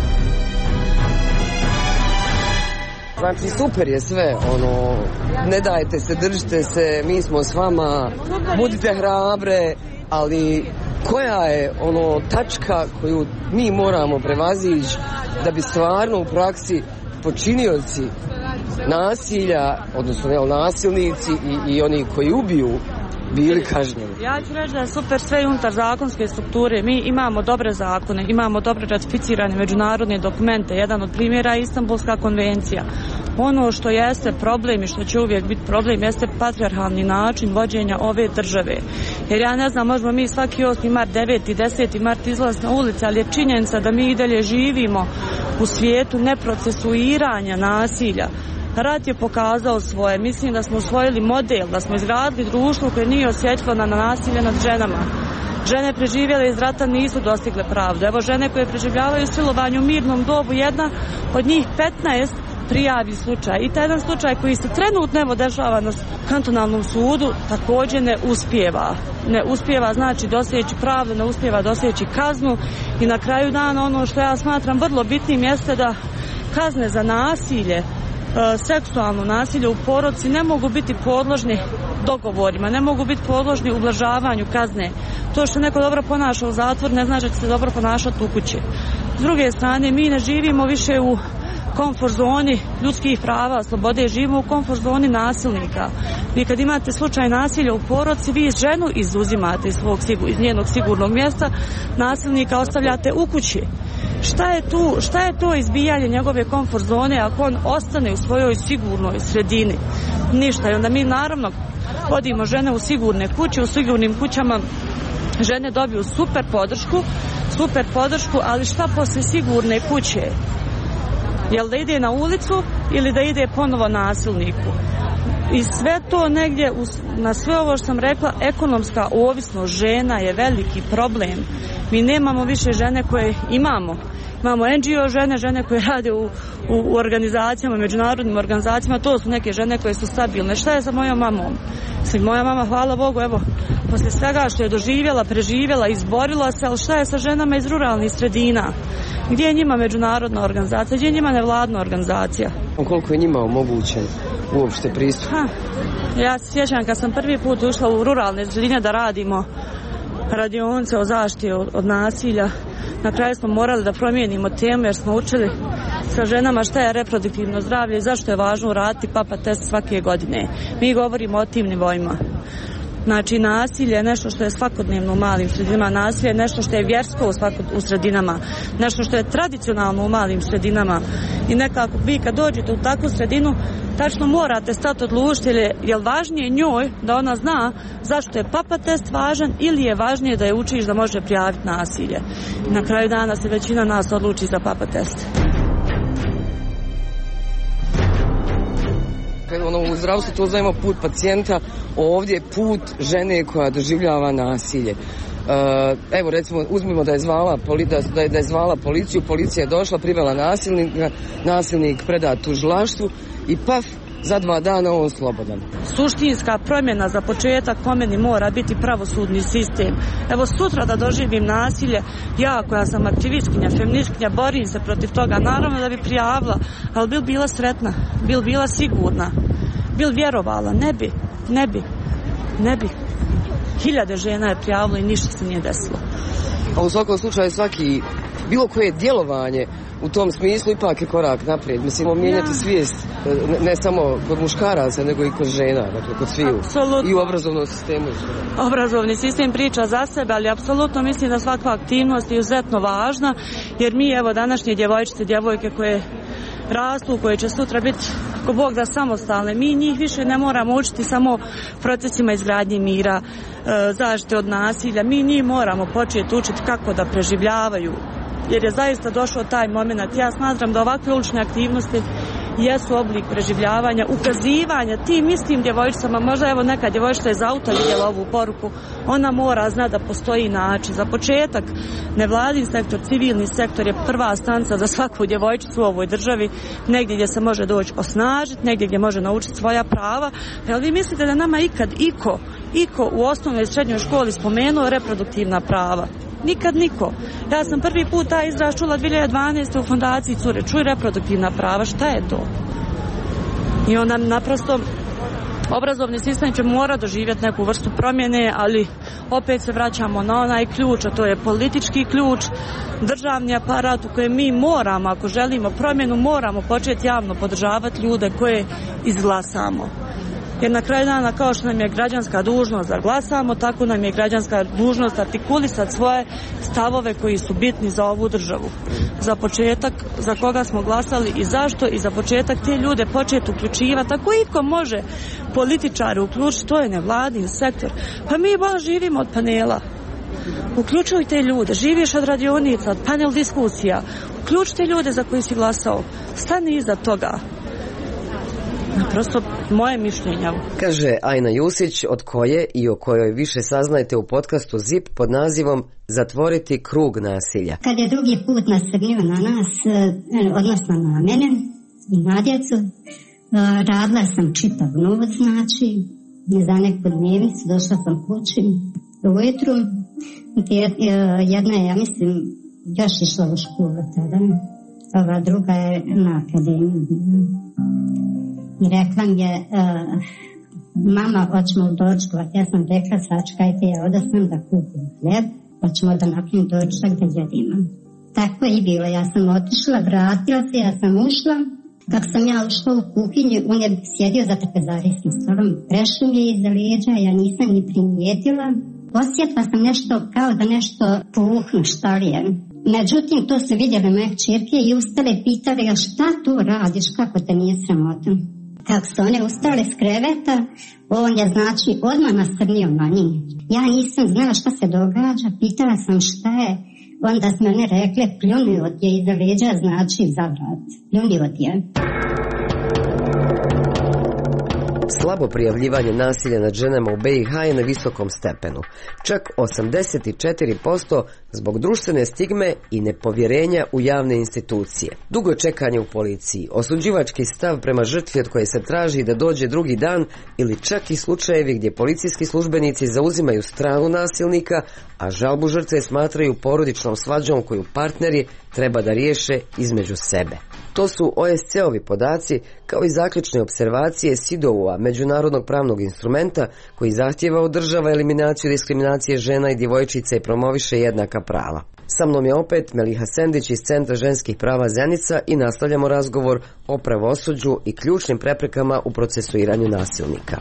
Znači, super je sve, ne dajte se, držite se, mi smo s vama, budite hrabre, ali koja je tačka koju mi moramo prevazići da bi stvarno u praksi počinioci nasilja, odnosno nasilnici i oni koji ubiju, bili kažnjeni? Ja ću reći da je super sve unutar zakonske strukture. Mi imamo dobre zakone, imamo dobro ratificirane međunarodne dokumente. Jedan od primjera je Istanbulska konvencija. Ono što jeste problem i što će uvijek biti problem jeste patrijarhalni način vođenja ove države. Jer ja ne znam, možemo mi svaki 8. mart, 9. i 10. mart izlaz na ulici, ali je činjenica da mi i dalje živimo u svijetu neprocesuiranja nasilja. Rat je pokazao svoje. Mislim da smo usvojili model, da smo izgradili društvo koje nije osjetljivo na nasilje nad ženama. Žene preživjele iz rata nisu dostigle pravdu. Evo, žene koje preživljavaju silovanje u mirnom dobu, jedna od njih 15 prijavi slučaj. I taj jedan slučaj koji se trenutno evo dešava na kantonalnom sudu također ne uspijeva. Ne uspijeva, znači, doseći pravdu, ne uspijeva doseći kaznu. I na kraju dana ono što ja smatram vrlo bitnim jeste da kazne za nasilje, seksualno nasilje u porodici ne mogu biti podložni dogovorima, ne mogu biti podložni ublažavanju kazne. To što neko dobro ponaša u zatvor ne znači da će se dobro ponašati u kući. S druge strane, mi ne živimo više u komfort zoni ljudskih prava, slobode, živimo u komfort zoni nasilnika. Vi kad imate slučaj nasilja u porodici, vi ženu izuzimate iz njenog sigurnog mjesta, nasilnika ostavljate u kući. Šta je to izbijanje njegove komfort zone ako on ostane u svojoj sigurnoj sredini? Ništa. I onda mi naravno vodimo žene u sigurne kuće, u sigurnim kućama žene dobiju super podršku, ali šta poslije sigurne kuće? Jel da ide na ulicu ili da ide ponovo nasilniku? I sve to negdje, na sve ovo što sam rekla, ekonomska ovisnost žena je veliki problem. Mi nemamo više žene koje imamo Imamo NGO žene koje rade u organizacijama, međunarodnim organizacijama, to su neke žene koje su stabilne. Šta je sa mojom mamom? Moja mama, hvala Bogu, evo, poslije svega što je doživjela, preživjela, izborila se, ali šta je sa ženama iz ruralnih sredina? Gdje je njima međunarodna organizacija, gdje je njima nevladna organizacija? Koliko je njima omogućen uopšte pristup? Ja se sjećam kad sam prvi put ušla u ruralne sredine da radimo radionice o zaštiti od nasilja. Na kraju smo morali da promijenimo temu jer smo učili sa ženama šta je reproduktivno zdravlje i zašto je važno uraditi papa test svake godine. Mi govorimo o tim nivoima. Znači, nasilje je nešto što je svakodnevno u malim sredinama, nasilje je nešto što je vjersko u sredinama, nešto što je tradicionalno u malim sredinama i nekako vi kad dođete u takvu sredinu tačno morate stati odlučiti je li važnije njoj da ona zna zašto je papa test važan ili je važnije da je učiš da može prijaviti nasilje. I na kraju dana se većina nas odluči za papa test. U zdravstvu to zovemo put pacijenta, ovdje je put žene koja doživljava nasilje. Evo recimo uzmimo da je zvala policiju, policija je došla, privela nasilnika, nasilnik predat tužilaštvu i paf, za 2 dana on slobodan. Suštinska promjena za početak po meni mora biti pravosudni sistem. Evo sutra da doživim nasilje, ja koja sam aktivistkinja, feministkinja, borim se protiv toga, naravno da bi prijavila, ali bil bila sretna, bil bila sigurna, bil vjerovala, ne bi. 1000 žena je prijavilo i ništa se nije desilo. A u svakom slučaju bilo koje djelovanje u tom smislu ipak je korak naprijed. Mislimo mijenjati svijest ne samo kod muškaraca nego i kod žena, dakle kod sviju. Absolutno. I u obrazovnom sistemu. Obrazovni sistem priča za sebe, ali apsolutno mislim da svaka aktivnost je izuzetno važna, jer mi evo današnje djevojčice, djevojke koje rastu, koje će sutra biti ko Bog da samostalne, mi njih više ne moramo učiti samo procesima izgradnje mira, zaštite od nasilja, mi njih moramo početi učiti kako da preživljavaju, jer je zaista došao taj moment. Ja smatram da ovakve ulične aktivnosti jesu oblik preživljavanja, ukazivanja tim istim djevojčicama, možda evo neka djevojčica iz auta vidjela ovu poruku, ona mora znati da postoji način. Za početak, nevladin sektor, civilni sektor je prva stanca za svaku djevojčicu u ovoj državi, negdje gdje se može doći osnažiti, negdje gdje može naučiti svoja prava. Jel vi mislite da nama ikad iko u osnovnoj i srednjoj školi spomenuo reproduktivna prava? Nikad niko. Ja sam prvi put taj izraz čula 2012. u fondaciji Cure. Čuj, reproduktivna prava, šta je to? I onda naprosto obrazovni sistem će mora doživjeti neku vrstu promjene, ali opet se vraćamo na onaj ključ, a to je politički ključ, državni aparat u kojem mi moramo, ako želimo promjenu, moramo početi javno podržavati ljude koje izglasamo. Jer na kraju dana, kao što nam je građanska dužnost da glasamo, tako nam je građanska dužnost artikulisati svoje stavove koji su bitni za ovu državu. Za početak, za koga smo glasali i zašto, i za početak te ljude početi uključivati. Ako iko može političari uključiti, to je nevladin sektor. Pa mi baš živimo od panela. Uključujte ljude, živiš od radionica, od panel diskusija. Uključite ljude za koji si glasao. Stani iza toga. Prosto moje mišljenje. Kaže Ajna Jusić, od koje i o kojoj više saznajte u podcastu ZIP pod nazivom Zatvoriti krug nasilja. Kad je drugi put nasrnio na nas, odnosno na mene i na djecu, radila sam čitav noć, znači, za neku dnevnicu, došla sam kući ujutru, jedna je, ja mislim, još išla u školu tada, ova druga je na akademiji. I rekla mi je, mama, hoćemo dočkovati. Ja sam rekla, sačekajte, ja odasam da kupim hljeb, hoćemo da napravim dočak da jedimo. Tako je i bilo, ja sam otišla, vratila se, ja sam ušla. Kako sam ja ušla u kuhinju, on je sjedio za trpezarijskim stolom, prešao mi je iza leđa, ja nisam ni primijetila. Osjetila sam nešto, kao da nešto puhnu, šta li je. Međutim, to su vidjeli moje kćerke i ustale pitali, a šta tu radiš, kako te nije sramota? Kako su one ustale s kreveta, on je znači odmah nasrnio na njih. Ja nisam znala šta se događa, pitala sam šta je, onda smo one rekle pljunio je iza leđa, znači za vrat. Pljunio je. slabo prijavljivanje nasilja nad ženama u BiH je na visokom stepenu. Čak 84% zbog društvene stigme i nepovjerenja u javne institucije. Dugo čekanje u policiji, osuđivački stav prema žrtvi od koje se traži da dođe drugi dan ili čak i slučajevi gdje policijski službenici zauzimaju stranu nasilnika, a žalbu žrtve smatraju porodičnom svađom koju partneri treba da riješe između sebe. To su OSCE-ovi podaci kao i zaključne observacije SIDOV-a, međunarodnog pravnog instrumenta koji zahtijeva od država eliminaciju diskriminacije žena i djevojčica i promoviše jednaka prava. Sa mnom je opet Meliha Sendić iz Centra ženskih prava Zenica i nastavljamo razgovor o pravosuđu i ključnim preprekama u procesuiranju nasilnika.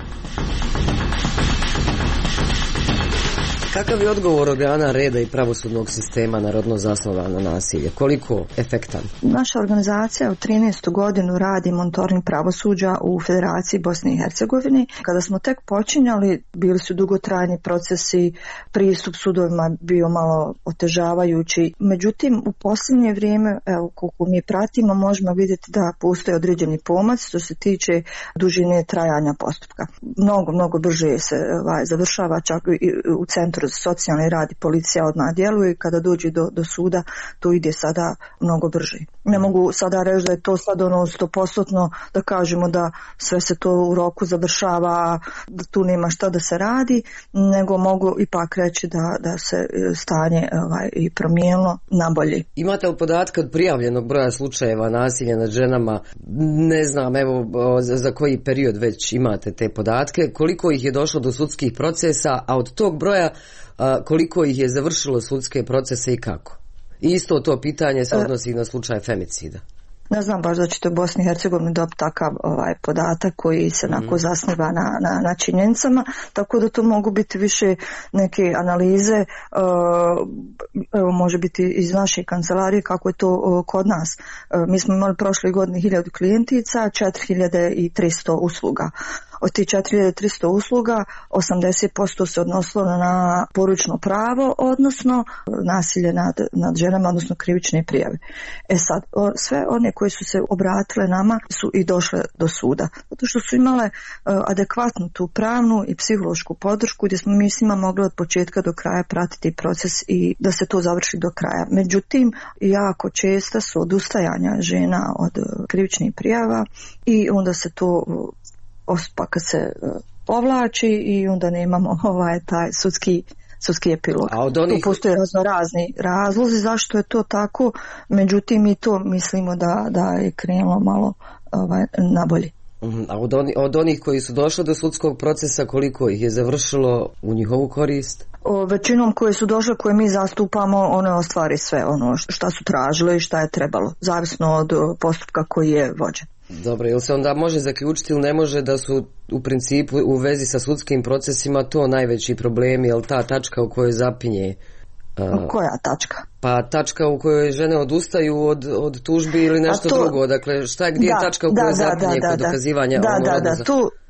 Kakav je odgovor organa reda i pravosudnog sistema na rodno zasnovano nasilje? Koliko efektan? Naša organizacija u 13. godinu radi monitoring pravosuđa u Federaciji Bosne i Hercegovine. Kada smo tek počinjali, bili su dugotrajni procesi, pristup sudovima bio malo otežavajući. Međutim, u posljednje vrijeme, koliko mi pratimo, možemo vidjeti da postoje određeni pomac što se tiče dužine trajanja postupka. Mnogo brže se završava, čak i u centru za socijalni rad i policija odmah djeluje i kada dođe do suda to ide sada mnogo brže. Ne mogu sada reći da je to sad 100% da kažemo da sve se to u roku završava, da tu nema šta da se radi, nego mogu ipak reći da se stanje i promijenilo na bolje. Imate li podatke od prijavljenog broja slučajeva nasilja nad ženama? Ne znam, evo za koji period već imate te podatke, koliko ih je došlo do sudskih procesa, a od tog broja koliko ih je završilo sudske procese i kako? I isto to pitanje se odnosi na slučaj femicida. Ne znam baš da ćete u Bosni i Hercegovini dobiti takav podatak koji se zasniva na činjenicama, tako da to mogu biti više neke analize, može biti iz naše kancelarije kako je to kod nas. Mi smo imali prošle godine 1000 klijentica, 4300 usluga. Od tih 4300 usluga 80% se odnosilo na porodično pravo, odnosno nasilje nad ženama, odnosno krivične prijave. Sad, sve one koje su se obratile nama su i došle do suda, zato što su imale adekvatnu tu pravnu i psihološku podršku gdje smo mi s njima mogli od početka do kraja pratiti proces i da se to završi do kraja. Međutim, jako česta su odustajanja žena od krivičnih prijava i onda se to postupak se povlači i onda nemamo taj sudski epilog. Tu postoje razni razlozi zašto je to tako, međutim i to mislimo da je krenulo malo nabolje. A od onih koji su došli do sudskog procesa, koliko ih je završilo u njihovu korist? Većinom koje su došle, koje mi zastupamo, one ostvari sve ono što su tražile i šta je trebalo, zavisno od postupka koji je vođen. Dobro, ili se onda može zaključiti ili ne može da su u principu u vezi sa sudskim procesima to najveći problemi, jel ta tačka u kojoj zapinje? Koja tačka? Pa tačka u kojoj žene odustaju od tužbi ili nešto drugo, dakle gdje je tačka u kojoj zapinje kod dokazivanja ovog odnosa?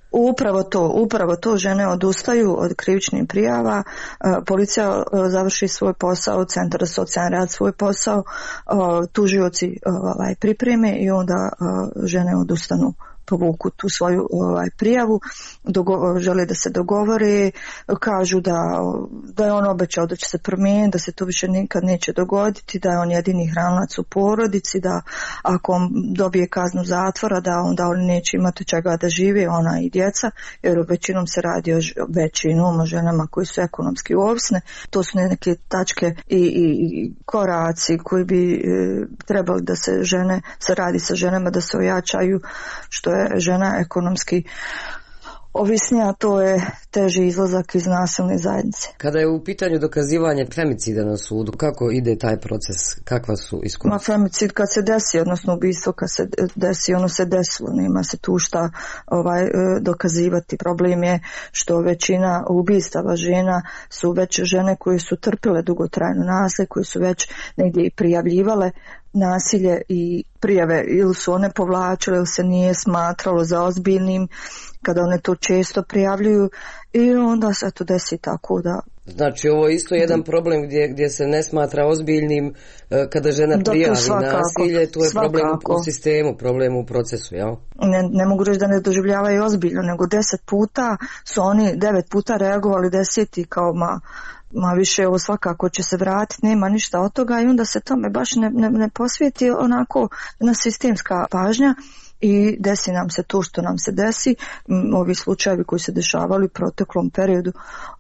Upravo to žene odustaju od krivičnih prijava, policija završi svoj posao, centar za socijalni rad svoj posao, tužioci pripreme i onda žene odustanu, povuku tu svoju prijavu, žele da se dogovore, kažu da je on obećao da će se promijeniti, da se to više nikad neće dogoditi, da je on jedini hranac u porodici, da ako on dobije kaznu zatvora, da onda oni neće imati čega da žive, ona i djeca, jer većinom se radi o većinom ženama koji su ekonomski ovisne. To su neke tačke i koraci koji bi trebali da se radi sa ženama, da se ojačaju, što je žena ekonomski ovisnija, to je teži izlazak iz nasilne zajednice. Kada je u pitanju dokazivanje femicida na sudu, kako ide taj proces, kakva su iskustva? Femicid kad se desi, odnosno ubistvo kad se desi, ono se desilo, nema se tu šta dokazivati. Problem je što većina ubistava žena su već žene koje su trpile dugotrajno nasilje, koje su već negdje i prijavljivale nasilje i prijave ili su one povlačile ili se nije smatralo za ozbiljnim kada one to često prijavljuju i onda se to desi tako da Znači ovo je isto jedan problem gdje se ne smatra ozbiljnim kada žena prijavi nasilje, to je problem u sistemu, problem u procesu, jel? Ne mogu reći da ne doživljavaju ozbiljno, nego 10 puta su oni 9 puta reagovali 10 kao ma više ovo svakako će se vratiti, nema ništa od toga i onda se tome baš ne posvijeti onako na sistemska pažnja. I desi nam se to što nam se desi. Ovi slučajevi koji se dešavali u proteklom periodu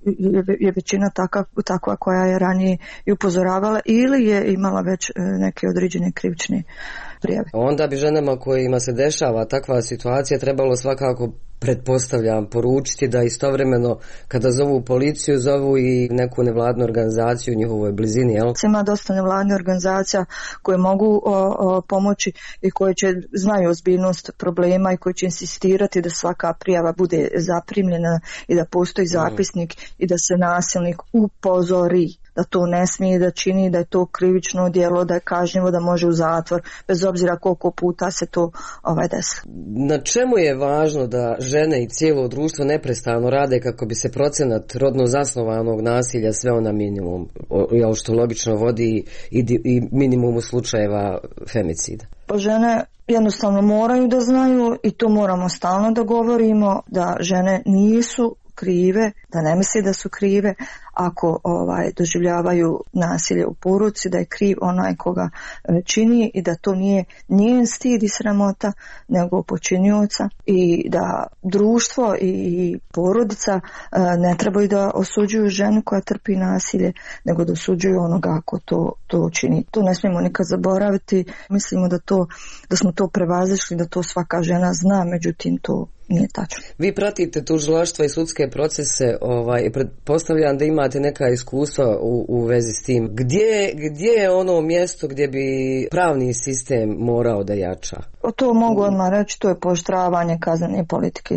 je većina takva koja je ranije i upozoravala ili je imala već neke određene krivične prijave. Onda bi ženama kojima se dešava takva situacija trebalo svakako, pretpostavljam, poručiti da istovremeno kada zovu policiju, zovu i neku nevladnu organizaciju u njihovoj blizini, jel? Ima dosta nevladnih organizacija koje mogu pomoći i koje znaju ozbiljnost problema i koje će insistirati da svaka prijava bude zaprimljena i da postoji zapisnik i da se nasilnik upozori da to ne smije da čini, da je to krivično djelo, da je kažnjivo, da može u zatvor, bez obzira koliko puta se to desi. Na čemu je važno da žene i cijelo društvo neprestano rade kako bi se procenat rodno zasnovanog nasilja sveo na minimum, što logično vodi i minimumu slučajeva femicida? Pa žene jednostavno moraju da znaju i to moramo stalno da govorimo, da žene nisu krive, da ne misli da su krive ako doživljavaju nasilje u porodici, da je kriv onaj koga čini i da to nije njen stid i sramota, nego počinioca i da društvo i porodica ne trebaju da osuđuju ženu koja trpi nasilje, nego da osuđuju onoga ako to čini. To ne smijemo nikad zaboraviti. Mislimo da smo to prevazišli, da to svaka žena zna, međutim to nije tačno. Vi pratite tužilaštva i sudske procese, pretpostavljam da imate neka iskustva u vezi s tim. Gdje je ono mjesto gdje bi pravni sistem morao da jača? To mogu odmah reći, to je pooštravanje kaznene politike.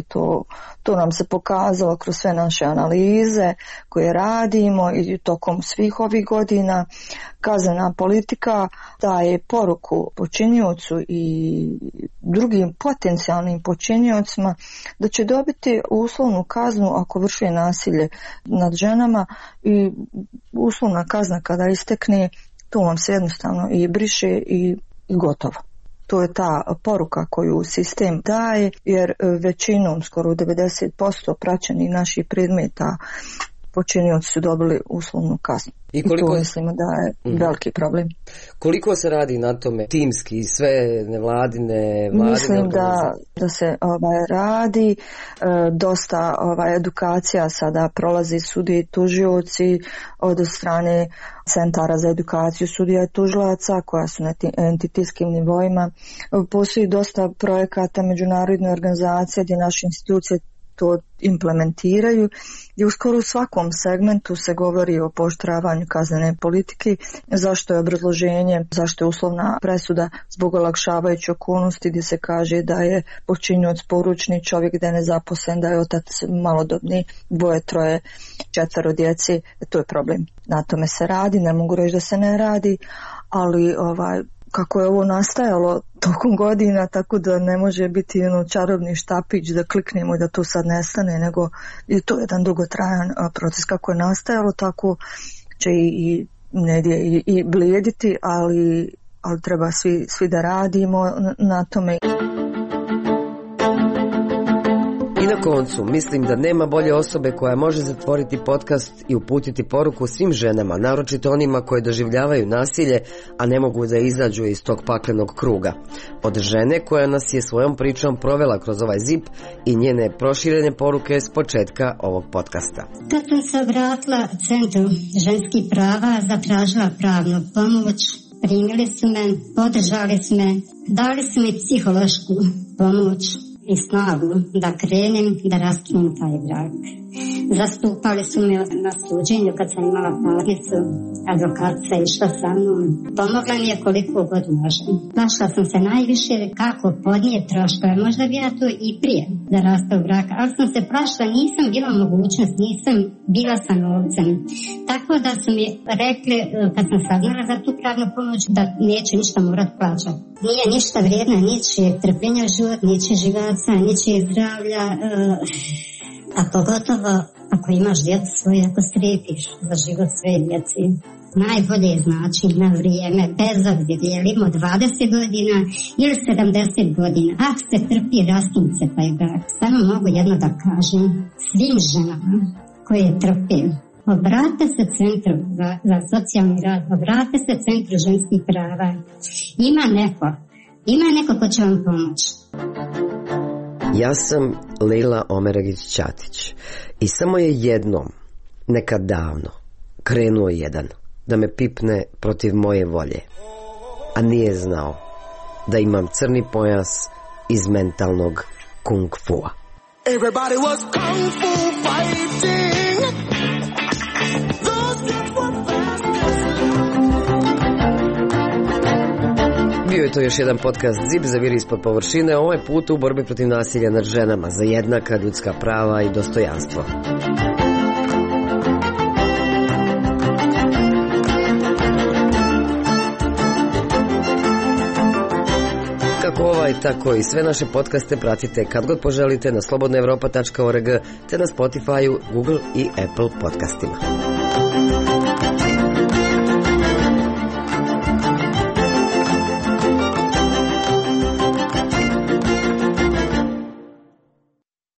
To nam se pokazalo kroz sve naše analize koje radimo i tokom svih ovih godina. Kaznena politika daje poruku počiniocu i drugim potencijalnim počiniocima da će dobiti uslovnu kaznu ako vrši nasilje nad ženama i uslovna kazna kada istekne, to vam se jednostavno i briše i gotovo. To je ta poruka koju sistem daje, jer većinom, skoro 90% praćenih naših predmeta počinioci su dobili uslovnu kaznu. I to mislimo da je veliki problem. Koliko se radi na tome timski, sve nevladine, mislim da se radi dosta edukacija sada prolazi sudije i tužioci od strane centara za edukaciju sudija i tužilaca koja su na entitetskim nivoima. Postoji dosta projekata međunarodne organizacije gdje naše institucije to implementiraju i u skoro svakom segmentu se govori o pooštravanju kaznene politike, zašto je obrazloženje, zašto je uslovna presuda zbog olakšavajuće okolnosti gdje se kaže da je počinioc poručni čovjek, da je nezaposlen, da je otac malodobni, 2, 3, 4 djece, to je problem. Na tome se radi, ne mogu reći da se ne radi, ali kako je ovo nastajalo tokom godina, tako da ne može biti čarobni štapić da kliknemo i da to sad nestane, nego je to jedan dugotrajan proces. Kako je nastajalo, tako će i negdje i blijediti, ali treba svi da radimo na tome. I na koncu, mislim da nema bolje osobe koja može zatvoriti podcast i uputiti poruku svim ženama, naročito onima koje doživljavaju nasilje, a ne mogu da izađu iz tog paklenog kruga. Od žene koja nas je svojom pričom provela kroz ovaj zip i njene proširene poruke s početka ovog podcasta. Kad sam se obratila Centru ženskih prava, zatražila pravnu pomoć, primili su me, podržali su me, dali su mi psihološku pomoć i snagu da krenem, da raskinem taj brak. Zastupali su me na suđenju kad sam imala parnicu, advokatica išla sa mnom. Pomogla mi je koliko god može. Plašila sam se najviše kako podnijeti troškove, možda bi ja to i prije da rastav braka, ali sam se plašila, nisam bila mogućnost, nisam bila sa novcem. Tako da su mi rekli, kad sam saznala za tu pravnu pomoć, da neću ništa morat plaćati. Nije ništa vrijedna, ničije trpljenja život, ničije živaca, ničije zdravlja, a pogotovo ako ako imaš djecu svoje, ako strepiš za život svoje djeci, najbolje znači na vrijeme, bez obzira je li imao 20 godina ili 70 godina. Ako se trpi, raskine se taj brak. Samo mogu jedno da kažem svim ženama koje trpe. Obrate se centru za socijalni rad, obrate se centru ženskih prava. Ima neko ko će vam pomoći. Ja sam Lila Omeragić-Ćatić i samo je jednom, nekad davno, krenuo jedan da me pipne protiv moje volje, a nije znao da imam crni pojas iz mentalnog kung fua. Everybody was kung fu fighting. Those kids were fast as... Bio je to još jedan podcast ZIP zaviri ispod površine, ovaj put u borbi protiv nasilja nad ženama za jednaka ljudska prava i dostojanstvo. Kako ovaj, tako i sve naše podcaste pratite kad god poželite na slobodnaevropa.org te na Spotify, Google i Apple podcastima.